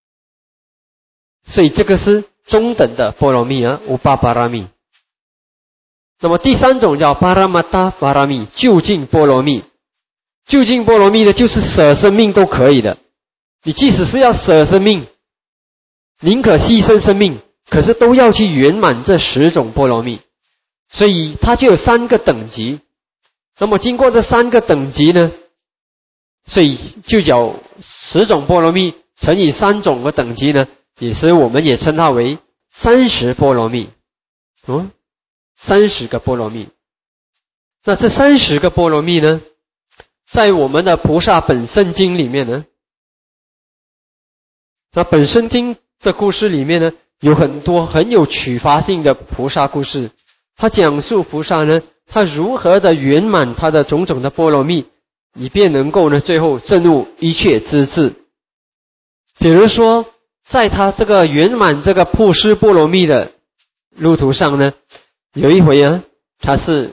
所以这个是中等的波罗蜜啊，乌巴巴拉蜜。那么第三种叫巴拉玛达巴拉蜜，究竟波罗蜜。究竟波罗蜜的就是舍生命都可以的， 你即使是要舍生命，宁可牺牲生命，可是都要去圆满这十种波罗蜜。所以它就有三个等级。那么经过这三个等级呢，所以就叫十种波罗蜜乘以三种的等级呢，也是我们也称它为三十波罗蜜。嗯，三十个波罗蜜。那这三十个波罗蜜呢，在我们的菩萨本生经里面呢，那本生经的故事里面呢，有很多很有启发性的菩萨故事。他讲述菩萨呢，他如何的圆满他的种种的波罗蜜，以便能够呢最后证悟一切之智。比如说，在他这个圆满这个布施波罗蜜的路途上呢，有一回啊，他是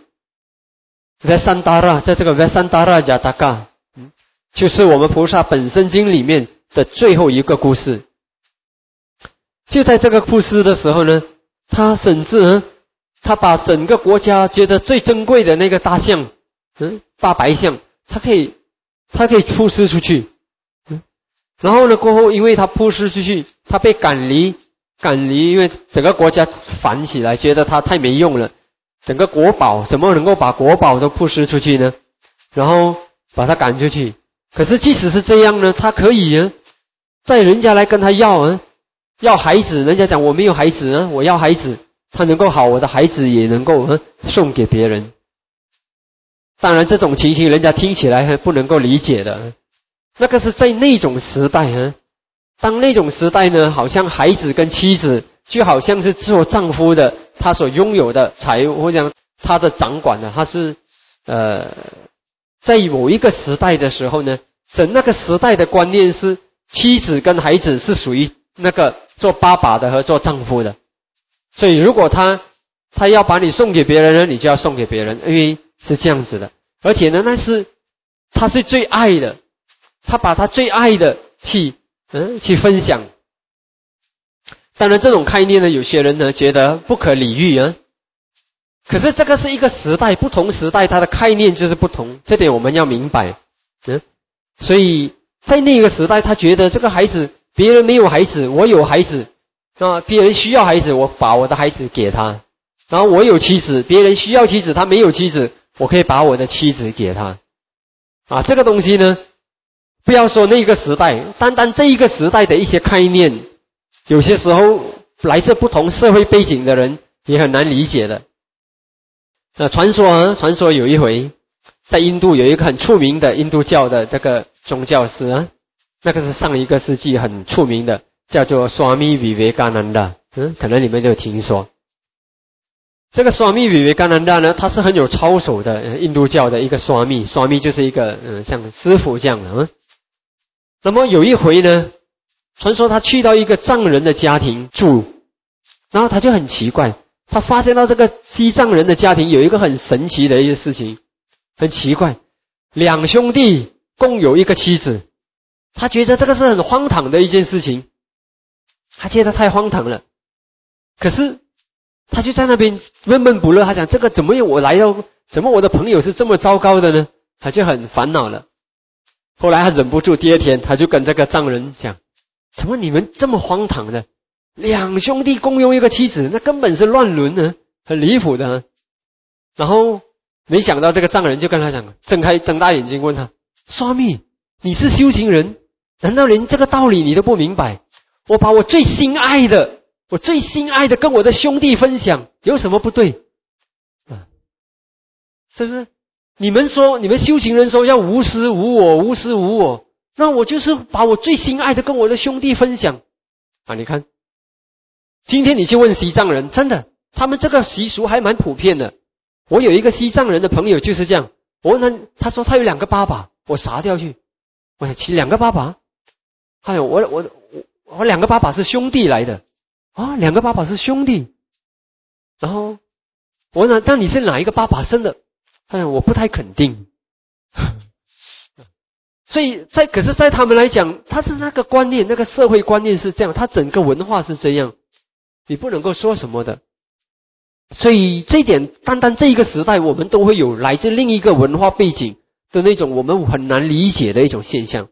Vesantara， 在这个 Vesantara Jataka， 嗯，就是我们菩萨本生经里面的最后一个故事。就在这个布施的时候呢，他甚至呢，他把整个国家觉得最珍贵的那个大象，嗯，大白象，他可以，他可以布施出去，嗯，然后呢，过后因为他布施出去，他被赶离，赶离，因为整个国家反起来，觉得他太没用了，整个国宝怎么能够把国宝都布施出去呢？然后把他赶出去。可是即使是这样呢，他可以呢，在人家来跟他要啊，要孩子，人家讲我没有孩子啊，我要孩子。他能够好，我的孩子也能够送给别人。当然这种情形人家听起来不能够理解的，那个是在那种时代啊，当那种时代呢，好像孩子跟妻子就好像是做丈夫的，他所拥有的财物或者他的掌管的，他是呃，在某一个时代的时候呢，整那个时代的观念是妻子跟孩子是属于那个做爸爸的和做丈夫的。所以如果他他要把你送给别人呢，你就要送给别人，因为是这样子的。而且呢，那是他是最爱的，他把他最爱的去嗯去分享。当然这种概念呢，有些人呢觉得不可理喻啊。可是这个是一个时代，不同时代它的概念就是不同，这点我们要明白。嗯，所以在那个时代，他觉得这个孩子别人没有孩子，我有孩子。那别人需要孩子，我把我的孩子给他。然后我有妻子，别人需要妻子，他没有妻子，我可以把我的妻子给他。啊，这个东西呢，不要说那个时代，单单这一个时代的一些概念，有些时候来自不同社会背景的人也很难理解的。那传说啊，传说有一回，在印度有一个很出名的印度教的这个宗教师啊，那个是上一个世纪很出名的。叫做 Swami Vivekananda， 嗯，可能你们都有听说。这个 Swami Vivekananda 呢，他是很有操守的印度教的一个 Swami，Swami 就是一个嗯像师傅这样的。嗯，那么有一回呢，传说他去到一个藏人的家庭住，然后他就很奇怪，他发现到这个西藏人的家庭有一个很神奇的一个事情，很奇怪，两兄弟共有一个妻子，他觉得这个是很荒唐的一件事情。他觉得太荒唐了，可是他就在那边闷闷不乐。他讲这个怎么有我来到，怎么我的朋友是这么糟糕的呢？他就很烦恼了。后来他忍不住，第二天他就跟这个藏人讲：怎么你们这么荒唐的？两兄弟共用一个妻子，那根本是乱伦呢，很离谱的。然后没想到这个藏人就跟他讲，睁开睁大眼睛问他：刷密，你是修行人，难道连这个道理你都不明白？我把我最心爱的，我最心爱的跟我的兄弟分享，有什么不对？啊，是不是？你们说，你们修行人说要无私无我，无私无我，那我就是把我最心爱的跟我的兄弟分享啊！你看，今天你去问西藏人，真的，他们这个习俗还蛮普遍的。我有一个西藏人的朋友就是这样，我问他，他说他有两个爸爸，我傻掉去，我想，其两个爸爸？还有我我我。我两个爸爸是兄弟来的啊，两个爸爸是兄弟。然后我问他，那你是哪一个爸爸生的？他讲我不太肯定。所以在可是在他们来讲，他是那个观念，那个社会观念是这样，他整个文化是这样，你不能够说什么的。所以这一点，单单这一个时代，我们都会有来自另一个文化背景的那种我们很难理解的一种现象。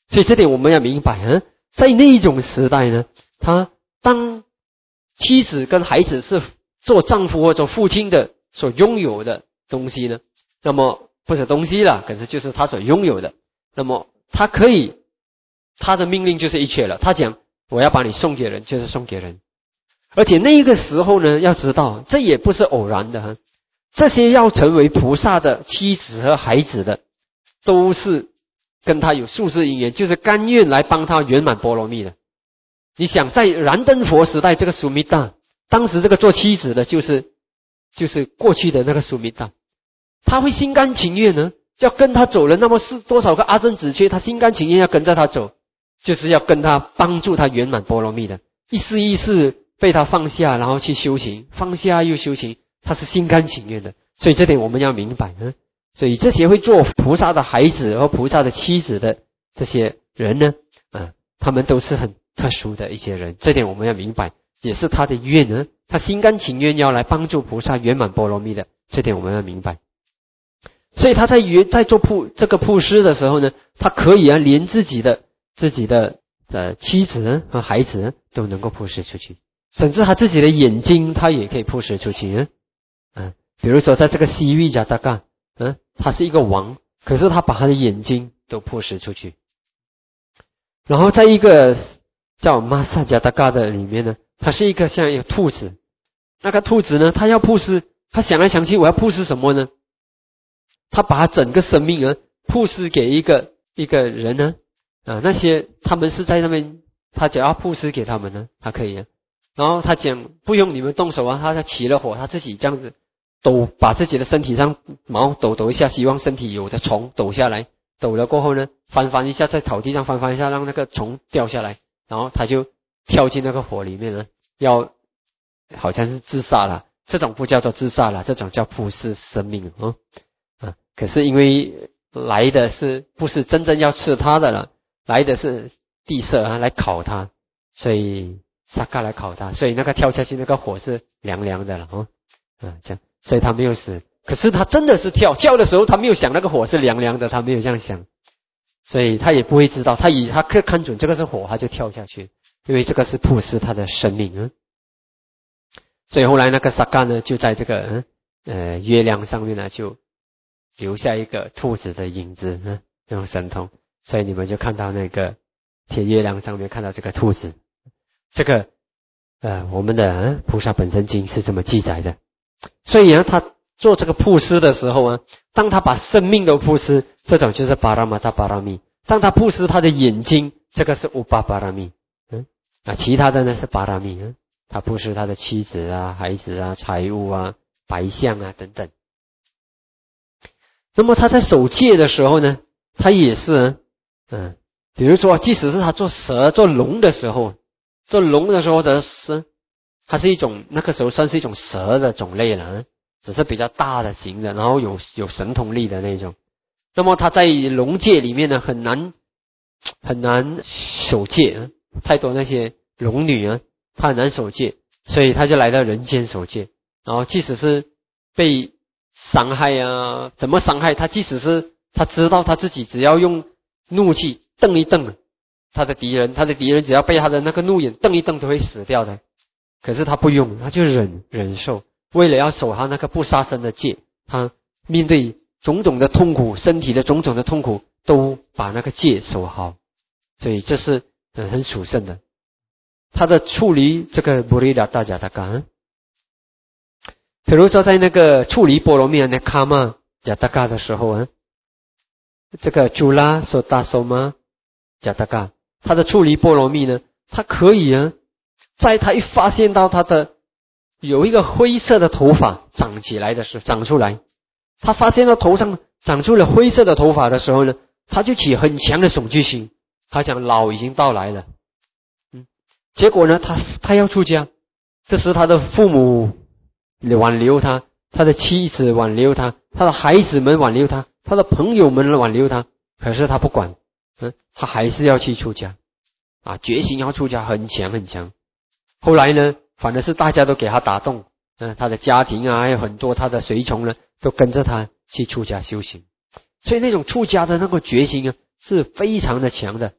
所以这点我们要明白啊，在那一种时代呢，他当妻子跟孩子是做丈夫或做父亲的所拥有的东西呢，那么不是东西了，可是就是他所拥有的，那么他可以，他的命令就是一切了，他讲我要把你送给人，就是送给人。而且那个时候呢，要知道这也不是偶然的哈，这些要成为菩萨的妻子和孩子的，都是跟他有宿世因缘，就是甘愿来帮他圆满波罗蜜的。你想在燃灯佛时代，这个苏密达，当时这个做妻子的就是就是过去的那个苏密达，他会心甘情愿呢，要跟他走了，那么是多少个阿僧子缺，他心甘情愿要跟着他走，就是要跟他帮助他圆满波罗蜜的，一世一世被他放下，然后去修行，放下又修行，他是心甘情愿的。所以这点我们要明白呢。所以这些会做菩萨的孩子和菩萨的妻子的这些人呢，啊，他们都是很特殊的一些人，这点我们要明白，也是他的愿呢，他心甘情愿要来帮助菩萨圆满波罗蜜的，这点我们要明白。所以他在在做布这个布施的时候呢，他可以啊，连自己的自己的呃妻子和孩子都能够布施出去。甚至他自己的眼睛，他也可以布施出去。嗯，嗯，比如说在这个西域加达嘎，嗯，他是一个王，可是他把他的眼睛都布施出去。然后在一个叫玛萨加达嘎的里面呢，他是一个像一个兔子，那个兔子呢，他要布施，他想来想去，我要布施什么呢？他把他整个生命啊布施给一个一个人呢，啊，那些他们是在那边，他只要布施给他们呢，他可以啊。然后他讲不用你们动手啊，他起了火，他自己这样子抖，把自己的身体上毛抖抖一下，希望身体有的虫抖下来，抖了过后呢，翻翻一下，在草地上翻翻一下，让那个虫掉下来，然后他就跳进那个火里面了，要好像是自杀了，这种不叫做自杀了，这种叫布施生命哦啊。可是因为来的是不是真正要吃他的了，来的是地色啊来烤他，所以萨嘎来烤他，所以那个跳下去那个火是凉凉的了哦，啊这样，所以他没有死。可是他真的是跳跳的时候，他没有想那个火是凉凉的，他没有这样想，所以他也不会知道，他以他看准这个是火，他就跳下去，因为这个是布施他的生命啊。所以后来那个萨嘎呢，就在这个嗯呃月亮上面呢，就留下一个兔子的影子，嗯，用神通，所以你们就看到那个铁月亮上面看到这个兔子。这个呃，我们的、啊、菩萨本身经是这么记载的。所以啊，他做这个布施的时候啊，当他把生命都布施，这种就是巴拉玛达巴拉密；当他布施他的眼睛，这个是乌巴巴拉密。嗯，啊，其他的呢是巴拉密。嗯，他布施他的妻子啊、孩子啊、财物啊、白象啊等等。那么他在守戒的时候呢，他也是嗯，比如说，即使是他做蛇、做龙的时候。做龙的时候的是，它是一种那个时候算是一种蛇的种类了，只是比较大的型的，然后有有神通力的那种。那么它在龙界里面呢，很难很难守戒，太多那些龙女啊，她很难守戒，所以她就来到人间守戒。然后即使是被伤害啊，怎么伤害她？即使是她知道她自己只要用怒气瞪一瞪。他的敌人，他的敌人只要被他的那个怒眼瞪一瞪都会死掉的，可是他不用，他就忍忍受，为了要守他那个不杀生的戒，他面对种种的痛苦，身体的种种的痛苦，都把那个戒守好，所以这是很殊胜的。他的处理这个布利达大家的感，比如说在那个处理波罗蜜的卡玛加达嘎的时候啊，这个朱拉索达索玛加达嘎。他的处理波罗蜜呢，他可以啊，在他一发现到他的有一个灰色的头发长起来的时候，长出来，他发现到头上长出了灰色的头发的时候呢，他就起很强的恐惧心，他讲老已经到来了，嗯，结果呢，他他要出家，这时他的父母挽留他，他的妻子挽留他，他的孩子们挽留他，他的朋友们挽留他，可是他不管。嗯，他还是要去出家啊，决心要出家很强很强。后来呢，反而是大家都给他打动，嗯，他的家庭啊，还有很多他的随从呢，都跟着他去出家修行。所以那种出家的那个决心啊，是非常的强的。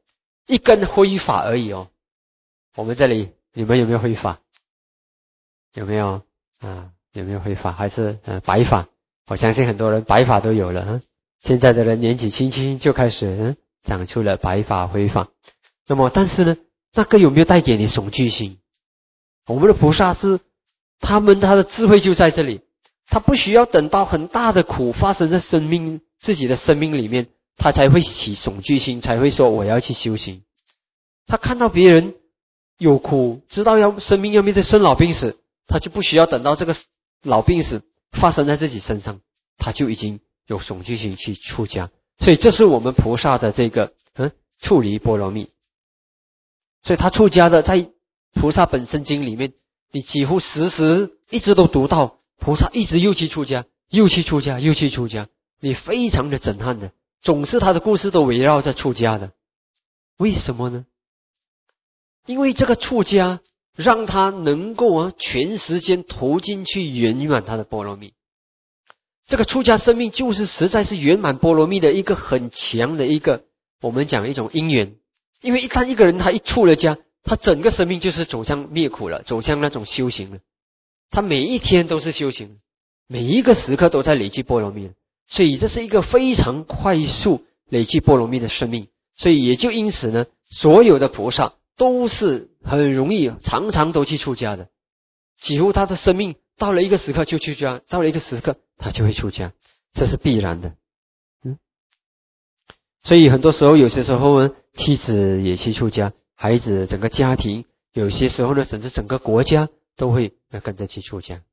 一根灰发而已哦。我们这里你们有没有灰发？有没有啊？有没有灰发？还是呃白发？我相信很多人白发都有了。嗯，现在的人年纪轻轻就开始嗯长出了白发灰发。那么但是呢，那个有没有带给你恐惧心？我们的菩萨是他们他的智慧就在这里，他不需要等到很大的苦发生在生命自己的生命里面，他才会起恐惧心，才会说我要去修行。他看到别人有苦，知道要生命要面对生老病死，他就不需要等到这个老病死发生在自己身上，他就已经有恐惧心去出家。所以这是我们菩萨的这个嗯处离波罗蜜。所以他出家的，在菩萨本身经里面，你几乎时时一直都读到菩萨一直又去出家，又去出家，又去出家，你非常的震撼的，总是他的故事都围绕着出家的。为什么呢？因为这个出家让他能够啊全时间投进去圆满他的波罗蜜。这个出家生命就是实在是圆满波罗蜜的一个很强的一个，我们讲一种因缘。因为一旦一个人他一出了家，他整个生命就是走向灭苦了，走向那种修行了。他每一天都是修行，每一个时刻都在累积波罗蜜，所以这是一个非常快速累积波罗蜜的生命。所以也就因此呢，所有的菩萨都是很容易常常都去出家的，几乎他的生命到了一个时刻就出家，到了一个时刻他就会出家，这是必然的。嗯，所以很多时候有些时候呢，妻子也去出家，孩子整个家庭，有些时候呢甚至整个国家都会跟着去出家。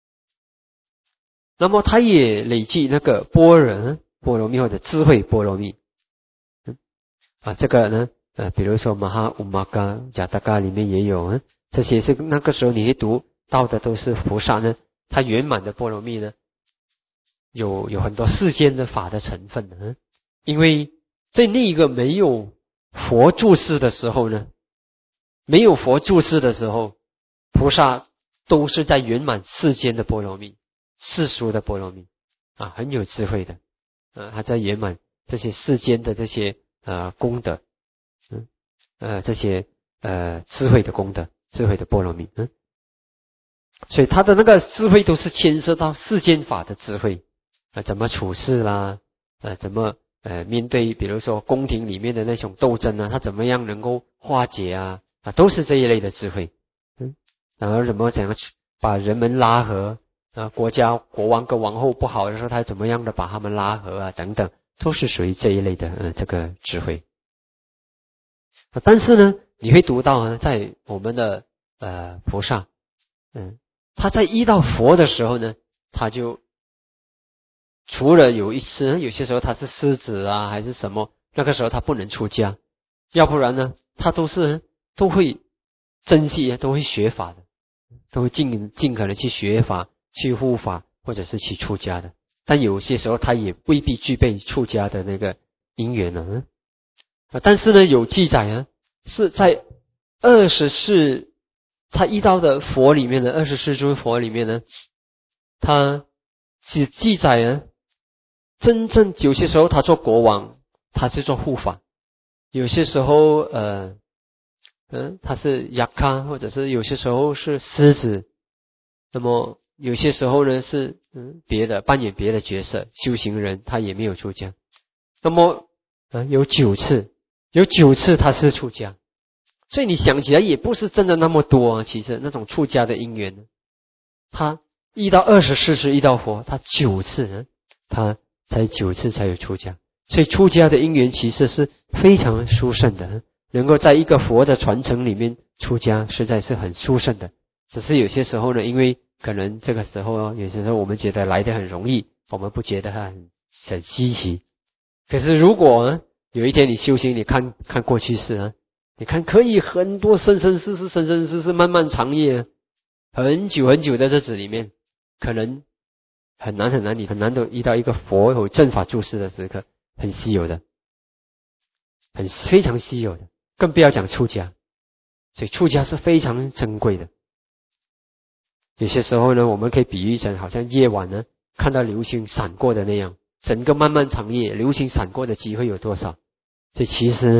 那么他也累积那个般若波罗蜜或者智慧波罗蜜。嗯啊，这个呢呃，比如说马哈乌玛嘎贾达嘎里面也有，嗯，这些是那个时候你会读到的都是菩萨呢，他圆满的波罗蜜呢，有有很多世间的法的成分的。嗯，因为在那一个没有佛住世的时候呢，没有佛住世的时候，菩萨都是在圆满世间的波罗蜜，世俗的波罗蜜啊，很有智慧的啊，他在圆满这些世间的这些呃功德，嗯呃这些呃智慧的功德，智慧的波罗蜜。嗯，所以他的那个智慧都是牵涉到世间法的智慧啊，怎么处事啦，呃怎么呃面对比如说宫廷里面的那种斗争啊，他怎么样能够化解啊啊，都是这一类的智慧。嗯，然后怎么怎样把人们拉合啊，国家国王跟王后不好的时候，他怎么样的把他们拉合啊等等，都是属于这一类的呃这个智慧。但是呢，你会读到呢，在我们的呃菩萨，嗯，他在遇到佛的时候呢，他就除了有一次有些时候他是狮子啊还是什么，那个时候他不能出家，要不然呢，他都是都会珍惜，都会学法的，都会尽尽可能去学法、去护法，或者是去出家的。但有些时候他也未必具备出家的那个因缘呢。啊，但是呢，有记载啊，是在二十四他遇到的佛里面的二十四尊佛里面呢，他只记载啊，真正有些时候他做国王，他是做护法；有些时候呃嗯，他是雅卡，或者是有些时候是狮子。那么有些时候呢是嗯别的扮演别的角色，修行人他也没有出家。那么呃有九次，有九次他是出家，所以你想起来也不是真的那么多啊。其实那种出家的因缘，他一到二十四世遇到佛，他九次呢，他才九次才有出家。所以出家的因缘其实是非常殊胜的，能够在一个佛的传承里面出家，实在是很殊胜的。只是有些时候呢，因为可能这个时候有些时候我们觉得来得很容易，我们不觉得它很很稀奇。可是如果呢有一天你修行，你看看过去世啊，你看可以很多生生世世生生世世漫漫长夜，很久很久的日子里面，可能很难很难，你很难得遇到一个佛有正法住世的时刻，很稀有的，很非常稀有的，更不要讲出家。所以出家是非常珍贵的。有些时候呢，我们可以比喻成好像夜晚呢看到流星闪过的那样，整个漫漫长夜流星闪过的机会有多少？所以其实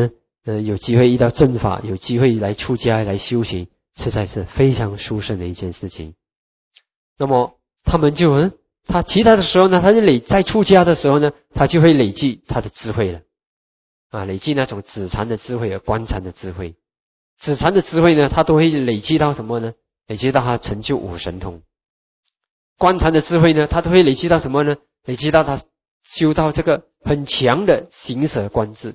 呃有机会遇到正法，有机会来出家来修行，实在是非常殊胜的一件事情。那么他们就嗯，他其他的时候呢，他就累在出家的时候呢，他就会累积他的智慧了啊，累积那种止禅的智慧和观禅的智慧。止禅的智慧呢，他都会累积到什么呢？累积到他成就五神通。观禅的智慧呢，他都会累积到什么呢？累积到他修到这个很强的行舍观智。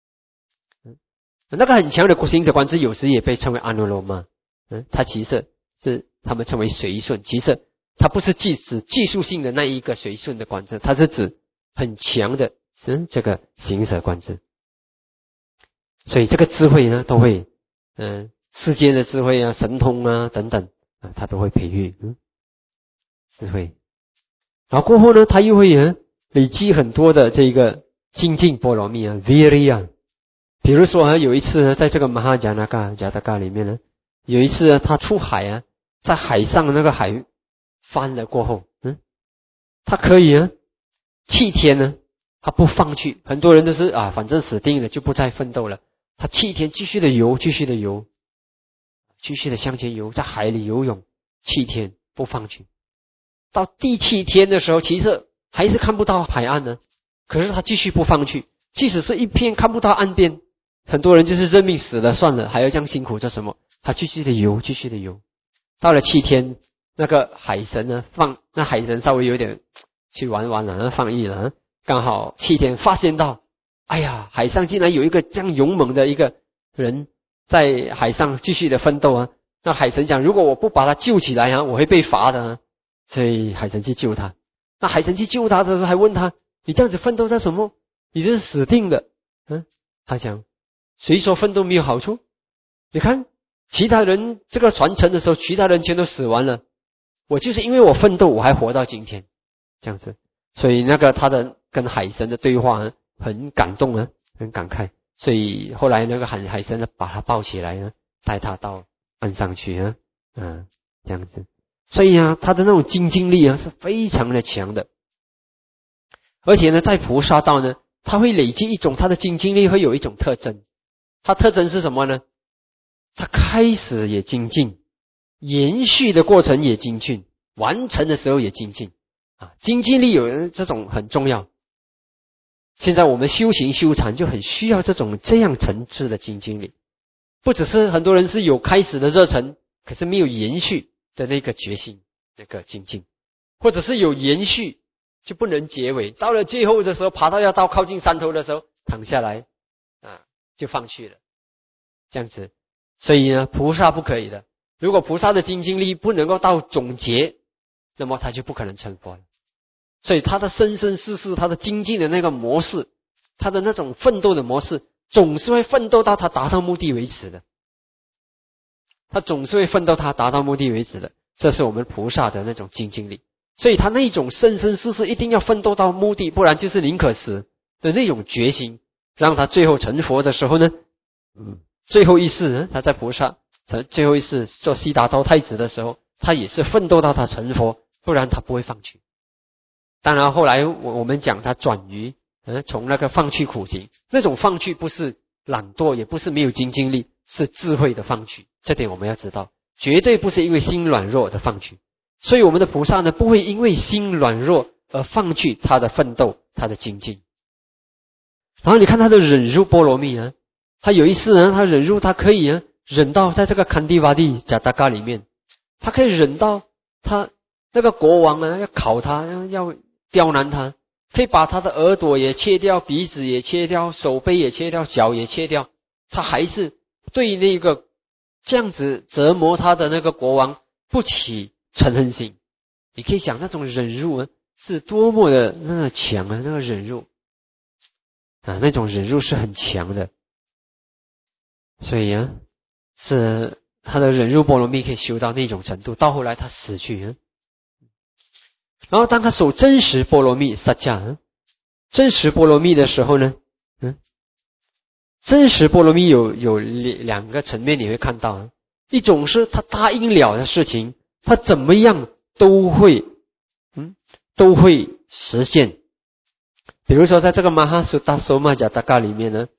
那个很强的行舍观智，有时也被称为阿耨罗嘛。嗯，它其实是他们称为随顺，其实它不是指技术性的那一个随顺的观智，它是指很强的嗯这个行舍观智。所以这个智慧呢，都会嗯世间的智慧啊、神通啊等等啊，它都会培育嗯智慧。然后过后呢，他又会嗯累积很多的这个精进波罗蜜啊 ，Viriya。比如说啊，有一次呢，在这个马哈迦那嘎迦达嘎里面呢，有一次呢，他出海啊，在海上那个海翻了过后，嗯，他可以呢，七天呢，他不放弃。很多人都是啊，反正死定了，就不再奋斗了。他七天继续的游，继续的游，继续的向前游，在海里游泳七天不放弃。到第七天的时候，其实还是看不到海岸呢，可是他继续不放弃，即使是一片看不到岸边，很多人就是认命死了算了，还要这样辛苦做什么？他继续的游，继续的游。到了七天，那个海神呢放，那海神稍微有点去玩玩了，放逸了，刚好七天发现到，哎呀，海上竟然有一个这样勇猛的一个人在海上继续的奋斗啊！那海神讲，如果我不把他救起来啊，我会被罚的啊。所以海神去救他。那海神去救他的时候，还问他：“你这样子奋斗在什么？你这是死定的。”嗯，他讲：“谁说奋斗没有好处？你看，其他人这个传承的时候，其他人全都死完了，我就是因为我奋斗，我还活到今天。”这样子，所以那个他的跟海神的对话很感动啊，很感慨。所以后来那个海海神呢，把他抱起来呢，带他到岸上去啊，嗯，这样子。所以啊，他的那种精进力啊是非常的强的，而且呢，在菩萨道呢，他会累积一种他的精进力会有一种特征，他特征是什么呢？他开始也精进，延续的过程也精进，完成的时候也精进啊，精进力有这种很重要。现在我们修行修禅就很需要这种这样层次的精进力，不只是很多人是有开始的热忱，可是没有延续的那个决心，那个精进，或者是有延续就不能结尾，到了最后的时候，爬到要到靠近山头的时候，躺下来啊，就放弃了，这样子。所以呢，菩萨不可以的。如果菩萨的精进力不能够到总结，那么他就不可能成佛了。所以他的生生世世，他的精进的那个模式，他的那种奋斗的模式，总是会奋斗到他达到目的为止的。他总是会奋斗他达到目的为止的，这是我们菩萨的那种精进力。所以他那种生生世世一定要奋斗到目的，不然就是宁可死的那种决心，让他最后成佛的时候呢，嗯，最后一世呢，他在菩萨成最后一世做悉达多太子的时候，他也是奋斗到他成佛，不然他不会放弃。当然后来我我们讲他转于呃从那个放弃苦行，那种放弃不是懒惰，也不是没有精进力，是智慧的放弃，这点我们要知道，绝对不是因为心软弱的放弃。所以我们的菩萨呢，不会因为心软弱而放弃他的奋斗，他的精进。然后你看他的忍辱波罗蜜啊，他有一次呢，他忍辱，他可以呢忍到在这个堪迪瓦蒂贾达嘎里面，他可以忍到他那个国王呢要烤他，要刁难他，可以把他的耳朵也切掉，鼻子也切掉，手背也切掉，脚也切掉，他还是对那个这样子折磨他的那个国王不起嗔恨心。你可以想那种忍辱啊，是多么的那个强啊，那个忍辱啊，那种忍辱是很强的。所以啊，是他的忍辱波罗蜜可以修到那种程度，到后来他死去啊。然后当他守真实波罗蜜萨迦，真实波罗蜜的时候呢，嗯，真实波罗蜜有有两个层面你会看到，一种是他答应了的事情，他怎么样都会嗯都会实现。比如说在这个马哈苏达索玛迦达嘎里面呢，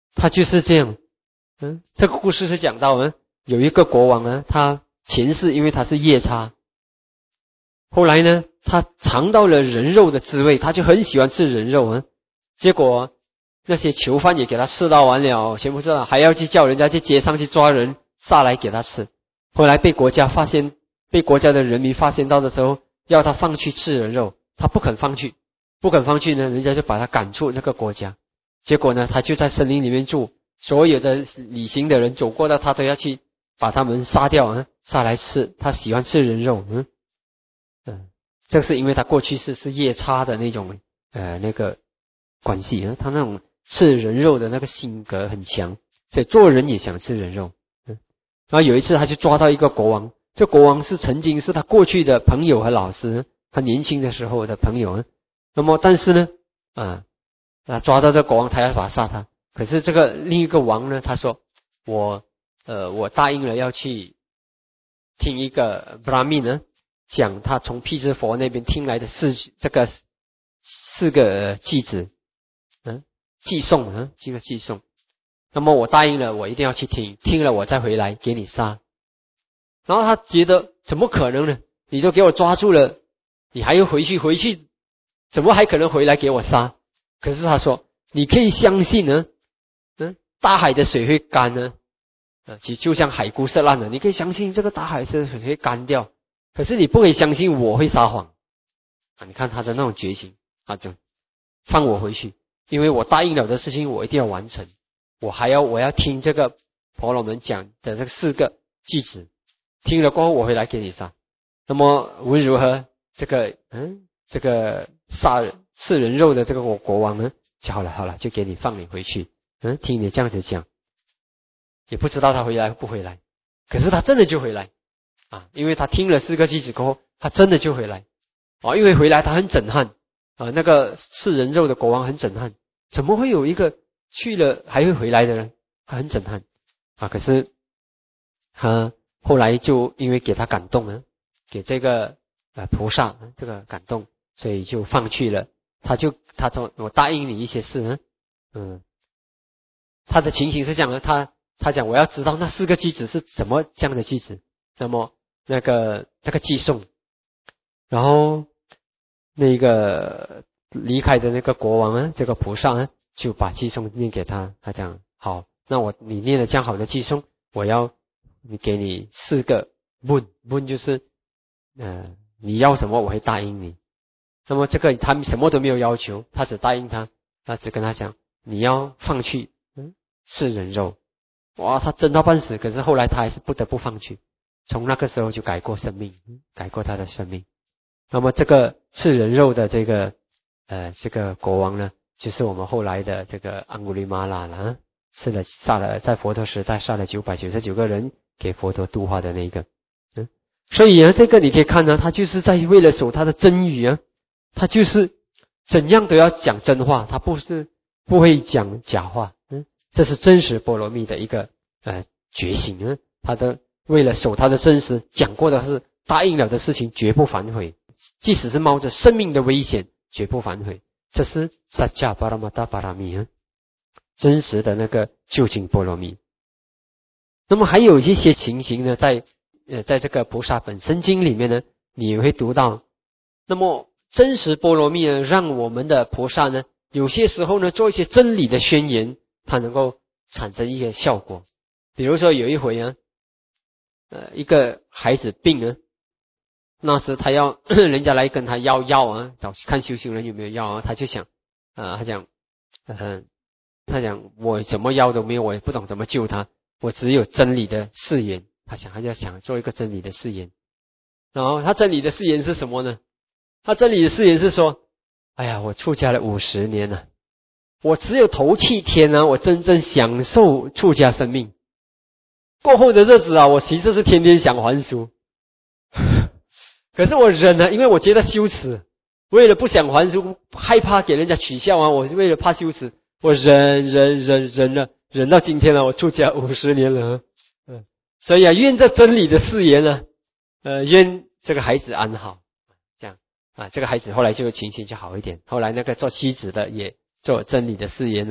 他就是这样。嗯，这个故事是讲到呢，有一个国王呢，他前世因为他是夜叉，后来呢，他尝到了人肉的滋味，他就很喜欢吃人肉啊。结果那些囚犯也给他吃到完了，全部知道，还要去叫人家去街上去抓人杀来给他吃。后来被国家发现，被国家的人民发现到的时候，要他放去吃人肉，他不肯放去，不肯放去呢，人家就把他赶出那个国家。结果呢，他就在森林里面住，所有的旅行的人走过的，他都要去把他们杀掉啊，杀来吃。他喜欢吃人肉，嗯嗯，这是因为他过去是是夜叉的那种呃那个关系啊，他那种吃人肉的那个性格很强，所以做人也想吃人肉。嗯，然后有一次他就抓到一个国王，这国王是曾经是他过去的朋友和老师，他年轻的时候的朋友。那么但是呢，啊，他抓到这个国王，他要把他杀他。可是这个另一个王呢，他说我呃我答应了要去听一个 Brahmin 呢讲他从辟支佛那边听来的四这个四个偈子，嗯，寄送啊，这个寄送。那么我答应了，我一定要去听，听了我再回来给你杀。然后他觉得怎么可能呢？你都给我抓住了，你还要回去回去，怎么还可能回来给我杀？可是他说，你可以相信呢，嗯，大海的水会干呢，啊，其实就像海枯石烂了，你可以相信这个大海的水会干掉，可是你不可以相信我会撒谎啊！你看他的那种决心，他就放我回去，因为我答应了的事情我一定要完成，我还要我要听这个婆罗门讲的这四个句子，听了过后我会来给你杀。那么无论如何，这个嗯，这个杀人吃人肉的这个国国王呢，就好了好了，就给你放你回去。嗯，听你这样子讲，也不知道他回来不回来，可是他真的就回来啊！因为他听了四个句子过后，他真的就回来啊！因为回来他很震撼啊，那个吃人肉的国王很震撼，怎么会有一个去了还会回来的人？他很震撼啊！可是他后来就因为给他感动了，给这个呃菩萨这个感动，所以就放去了。他就他说我答应你一些事呢，嗯，他的情形是这样的，他他讲我要知道那四个句子是什么这样的句子，那么那个那个寄送，然后那个离开的那个国王呢，这个菩萨呢就把寄送念给他，他讲好，那我你念了这样好的寄送，我要你给你四个问问就是呃你要什么我会答应你。那么这个他什么都没有要求，他只答应他，他只跟他讲你要放去嗯吃人肉。哇，他真到半死，可是后来他还是不得不放去，从那个时候就改过生命，改过他的生命。那么这个吃人肉的这个呃这个国王呢，就是我们后来的这个安古利马拉了，吃了杀了在佛陀时代杀了九百九十九个人给佛陀度化的那个。嗯，所以呢，这个你可以看呢，他就是在为了守他的真语啊，他就是怎样都要讲真话，他不是不会讲假话。嗯，这是真实波罗蜜的一个呃决心啊，他的为了守他的真实，讲过的是答应了的事情绝不反悔，即使是冒着生命的危险绝不反悔。这是萨迦巴拉玛达巴拉蜜啊，真实的那个究竟波罗蜜。那么还有一些情形呢，在呃在这个菩萨本身经里面呢，你会读到。那么真实波罗蜜呢，让我们的菩萨呢，有些时候呢，做一些真理的宣言，它能够产生一些效果。比如说有一回啊，呃，一个孩子病啊，那时他要人家来跟他要药啊，找看修行人有没有药啊，他就想啊、呃，他讲，嗯、呃，他讲我什么药都没有，我也不懂怎么救他，我只有真理的誓言。他想，他就想做一个真理的誓言。然后他真理的誓言是什么呢？他真理的誓言是说，哎呀，我出家了五十年了，我只有头七天呢，我真正享受出家生命。过后的日子啊，我其实是天天想还俗，可是我忍了，因为我觉得羞耻，为了不想还俗，害怕给人家取笑啊，我为了怕羞耻，我忍忍忍忍了，忍到今天了，我出家五十年了。嗯，所以啊，愿这真理的誓言呢，呃，愿这个孩子安好。啊，这个孩子后来就情形就好一点，后来那个做妻子的也做真理的誓言呢，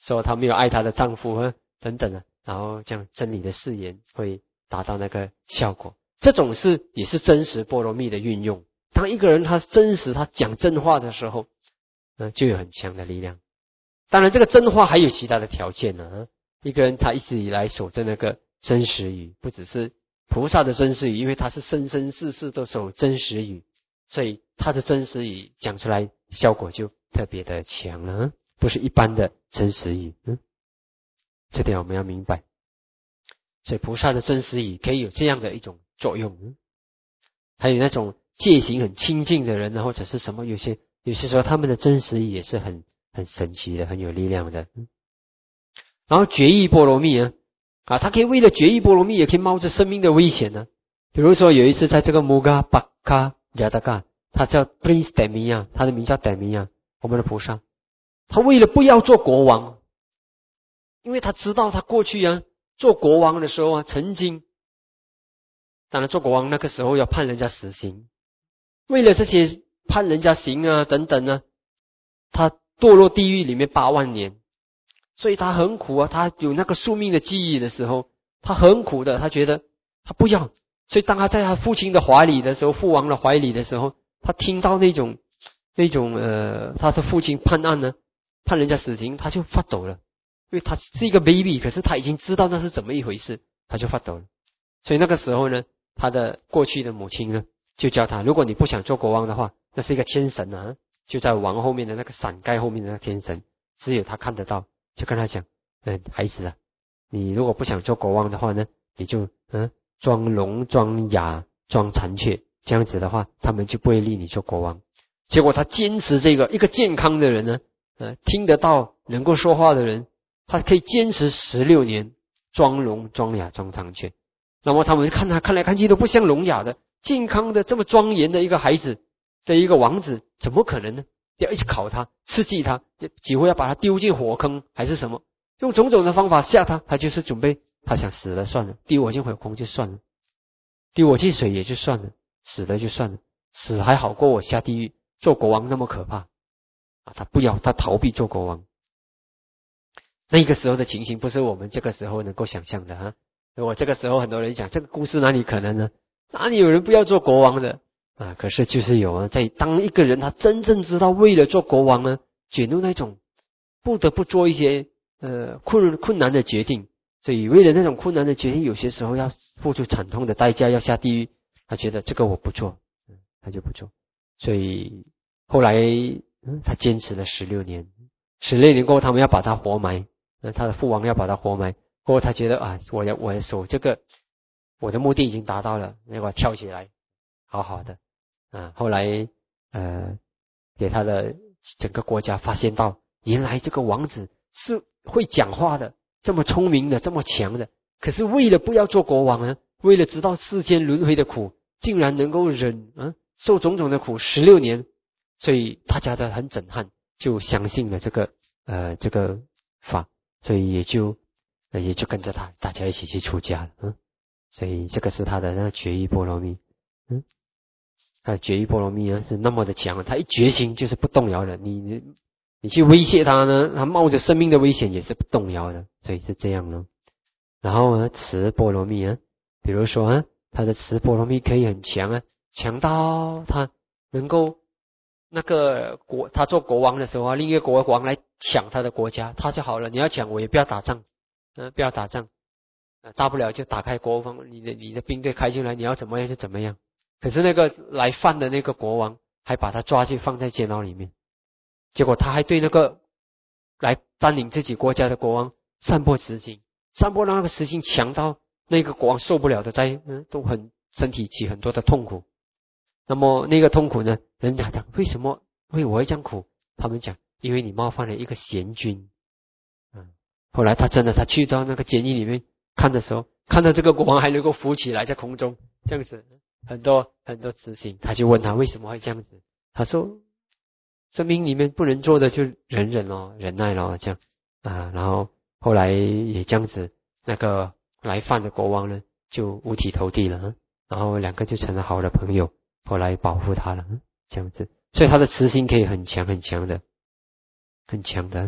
说她没有爱她的丈夫啊等等啊，然后这样真理的誓言会达到那个效果。这种是也是真实波罗蜜的运用。当一个人他真实他讲真话的时候，呃，就有很强的力量。当然这个真话还有其他的条件呢、啊。一个人他一直以来守着那个真实语，不只是菩萨的真实语，因为他是生生世世都守真实语，所以他的真实语讲出来效果就特别的强了、啊，不是一般的真实语。嗯，这点我们要明白。所以菩萨的真实语可以有这样的一种作用。嗯，还有那种戒行很清净的人呢，或者是什么，有些有些时候他们的真实语也是很很神奇的，很有力量的。嗯，然后决意波罗蜜啊，啊，他可以为了决意波罗蜜，也可以冒着生命的危险呢。比如说有一次在这个穆嘎巴卡亚达嘎，他叫 Prince Damiya， 他的名叫 Damiya， 我们的菩萨，他为了不要做国王，因为他知道他过去啊做国王的时候啊，曾经，当然做国王那个时候要判人家死刑，为了这些判人家刑啊等等呢，他堕落地狱里面八万年。所以他很苦啊，他有那个宿命的记忆的时候，他很苦的，他觉得他不要。所以当他在他父亲的怀里的时候，父王的怀里的时候，他听到那种那种呃，他的父亲判案呢，判人家死刑，他就发抖了，因为他是一个 baby， 可是他已经知道那是怎么一回事，他就发抖了。所以那个时候呢，他的过去的母亲呢，就叫他，如果你不想做国王的话，那是一个天神啊，就在王后面的那个伞盖后面的那个天神，只有他看得到。就跟他讲，嗯，孩子啊，你如果不想做国王的话呢，你就嗯装聋装哑装残缺，这样子的话，他们就不会立你做国王。结果他坚持这个，一个健康的人呢，呃，听得到能够说话的人，他可以坚持十六年，装聋装哑装残缺。那么他们看他看来看去都不像聋哑的，健康的这么庄严的一个孩子的一个王子，怎么可能呢？要一直考他，刺激他，几乎要把他丢进火坑还是什么，用种种的方法吓他，他就是准备，他想死了算了，丢我进火坑就算了，丢我进水也就算了，死了就算了，死还好过我下地狱，做国王那么可怕啊！他不要，他逃避做国王。那个时候的情形不是我们这个时候能够想象的哈。如果这个时候很多人讲这个故事哪里可能呢？哪里有人不要做国王的？啊，可是就是有啊，在当一个人他真正知道为了做国王呢，卷入那种不得不做一些呃困困难的决定，所以为了那种困难的决定，有些时候要付出惨痛的代价，要下地狱，他觉得这个我不做，嗯，他就不做。所以后来嗯，他坚持了十六年，十六年过后，他们要把他活埋，呃，他的父王要把他活埋，过后他觉得啊，我要我要守这个，我的目的已经达到了，那我跳起来，好好的。啊，后来呃，给他的整个国家发现到，原来这个王子是会讲话的，这么聪明的，这么强的，可是为了不要做国王呢，为了知道世间轮回的苦，竟然能够忍啊，受种种的苦十六年，所以大家都很震撼，就相信了这个呃这个法，所以也就、呃、也就跟着他，大家一起去出家了，嗯，所以这个是他的那个决意波罗蜜，嗯。他决意波罗蜜啊是那么的强，他一决心就是不动摇的。你你你去威胁他呢，他冒着生命的危险也是不动摇的，所以是这样呢。然后呢，持波罗蜜啊，比如说啊，他的持波罗蜜可以很强啊，强到他能够那个国，他做国王的时候啊，另一个国王来抢他的国家，他就好了，你要抢我也不要打仗，嗯、呃，不要打仗，呃，大不了就打开国防，你的你的兵队开进来，你要怎么样就怎么样。可是那个来犯的那个国王还把他抓去放在监牢里面，结果他还对那个来占领自己国家的国王散播慈心，散播让那个慈心强到那个国王受不了的，在嗯都很身体起很多的痛苦。那么那个痛苦呢，人家讲为什么为我会这样苦？他们讲因为你冒犯了一个贤君。嗯，后来他真的他去到那个监狱里面看的时候，看到这个国王还能够浮起来在空中这样子。很多很多慈心，他就问他为什么会这样子，他说生命里面不能做的就忍忍咯，忍耐咯，这样啊，然后后来也这样子，那个来犯的国王呢就五体投地了，然后两个就成了好的朋友，后来保护他了，这样子，所以他的慈心可以很强很强的，很强的。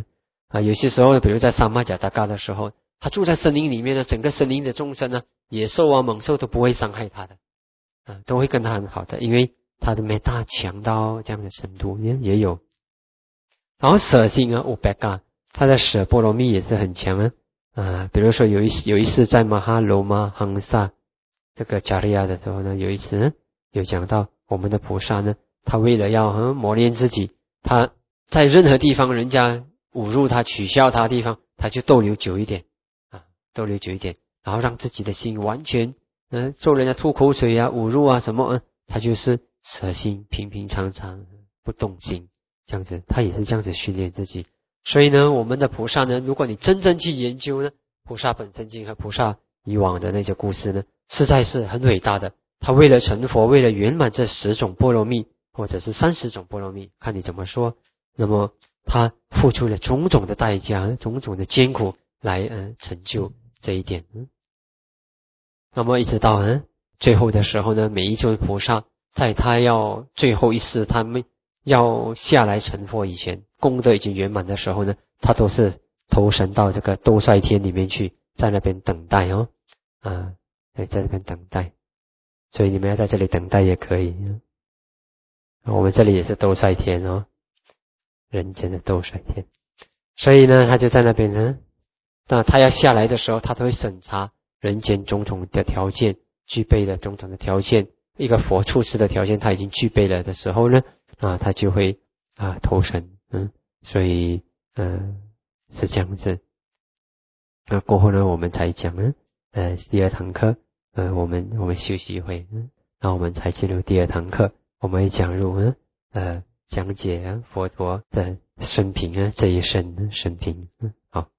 啊，有些时候比如在萨玛贾达嘎的时候，他住在森林里面呢，整个森林的众生呢，野兽啊猛兽都不会伤害他的，啊，都会跟他很好的，因为他的美大强到这样的程度也也有。然后舍心啊乌贝嘎，他的舍波罗蜜也是很强啊，啊，比如说有一有一次在马哈罗玛亨萨这个加利亚的时候呢，有一次呢有讲到我们的菩萨呢，他为了要、嗯、磨练自己，他在任何地方人家侮辱他取笑他的地方，他就逗留久一点啊，逗留久一点，然后让自己的心完全嗯，做人家吐口水啊侮辱啊什么、嗯、他就是舍心平平常常不动心，这样子他也是这样子训练自己。所以呢我们的菩萨呢，如果你真正去研究呢菩萨本身经和菩萨以往的那些故事呢，实在是很伟大的。他为了成佛，为了圆满这十种波罗蜜或者是三十种波罗蜜，看你怎么说，那么他付出了种种的代价，种种的艰苦来嗯成就这一点。嗯，那么一直到嗯最后的时候呢，每一尊菩萨在他要最后一世他们要下来成佛以前，功德已经圆满的时候呢，他都是投身到这个兜率天里面去，在那边等待哦，啊，对，在那边等待。所以你们要在这里等待也可以。我们这里也是兜率天哦，人间的兜率天。所以呢，他就在那边呢，那他要下来的时候，他都会审查人间种种的条件，具备了种种的条件，一个佛处事的条件他已经具备了的时候呢，啊，他就会啊投身，嗯，所以嗯是这样子。那过后呢，我们才讲呢，呃，第二堂课。呃，我们我们休息一会，嗯，然后我们才进入第二堂课，我们会讲入嗯呃讲解佛陀的生平啊，这一生生平，嗯，好。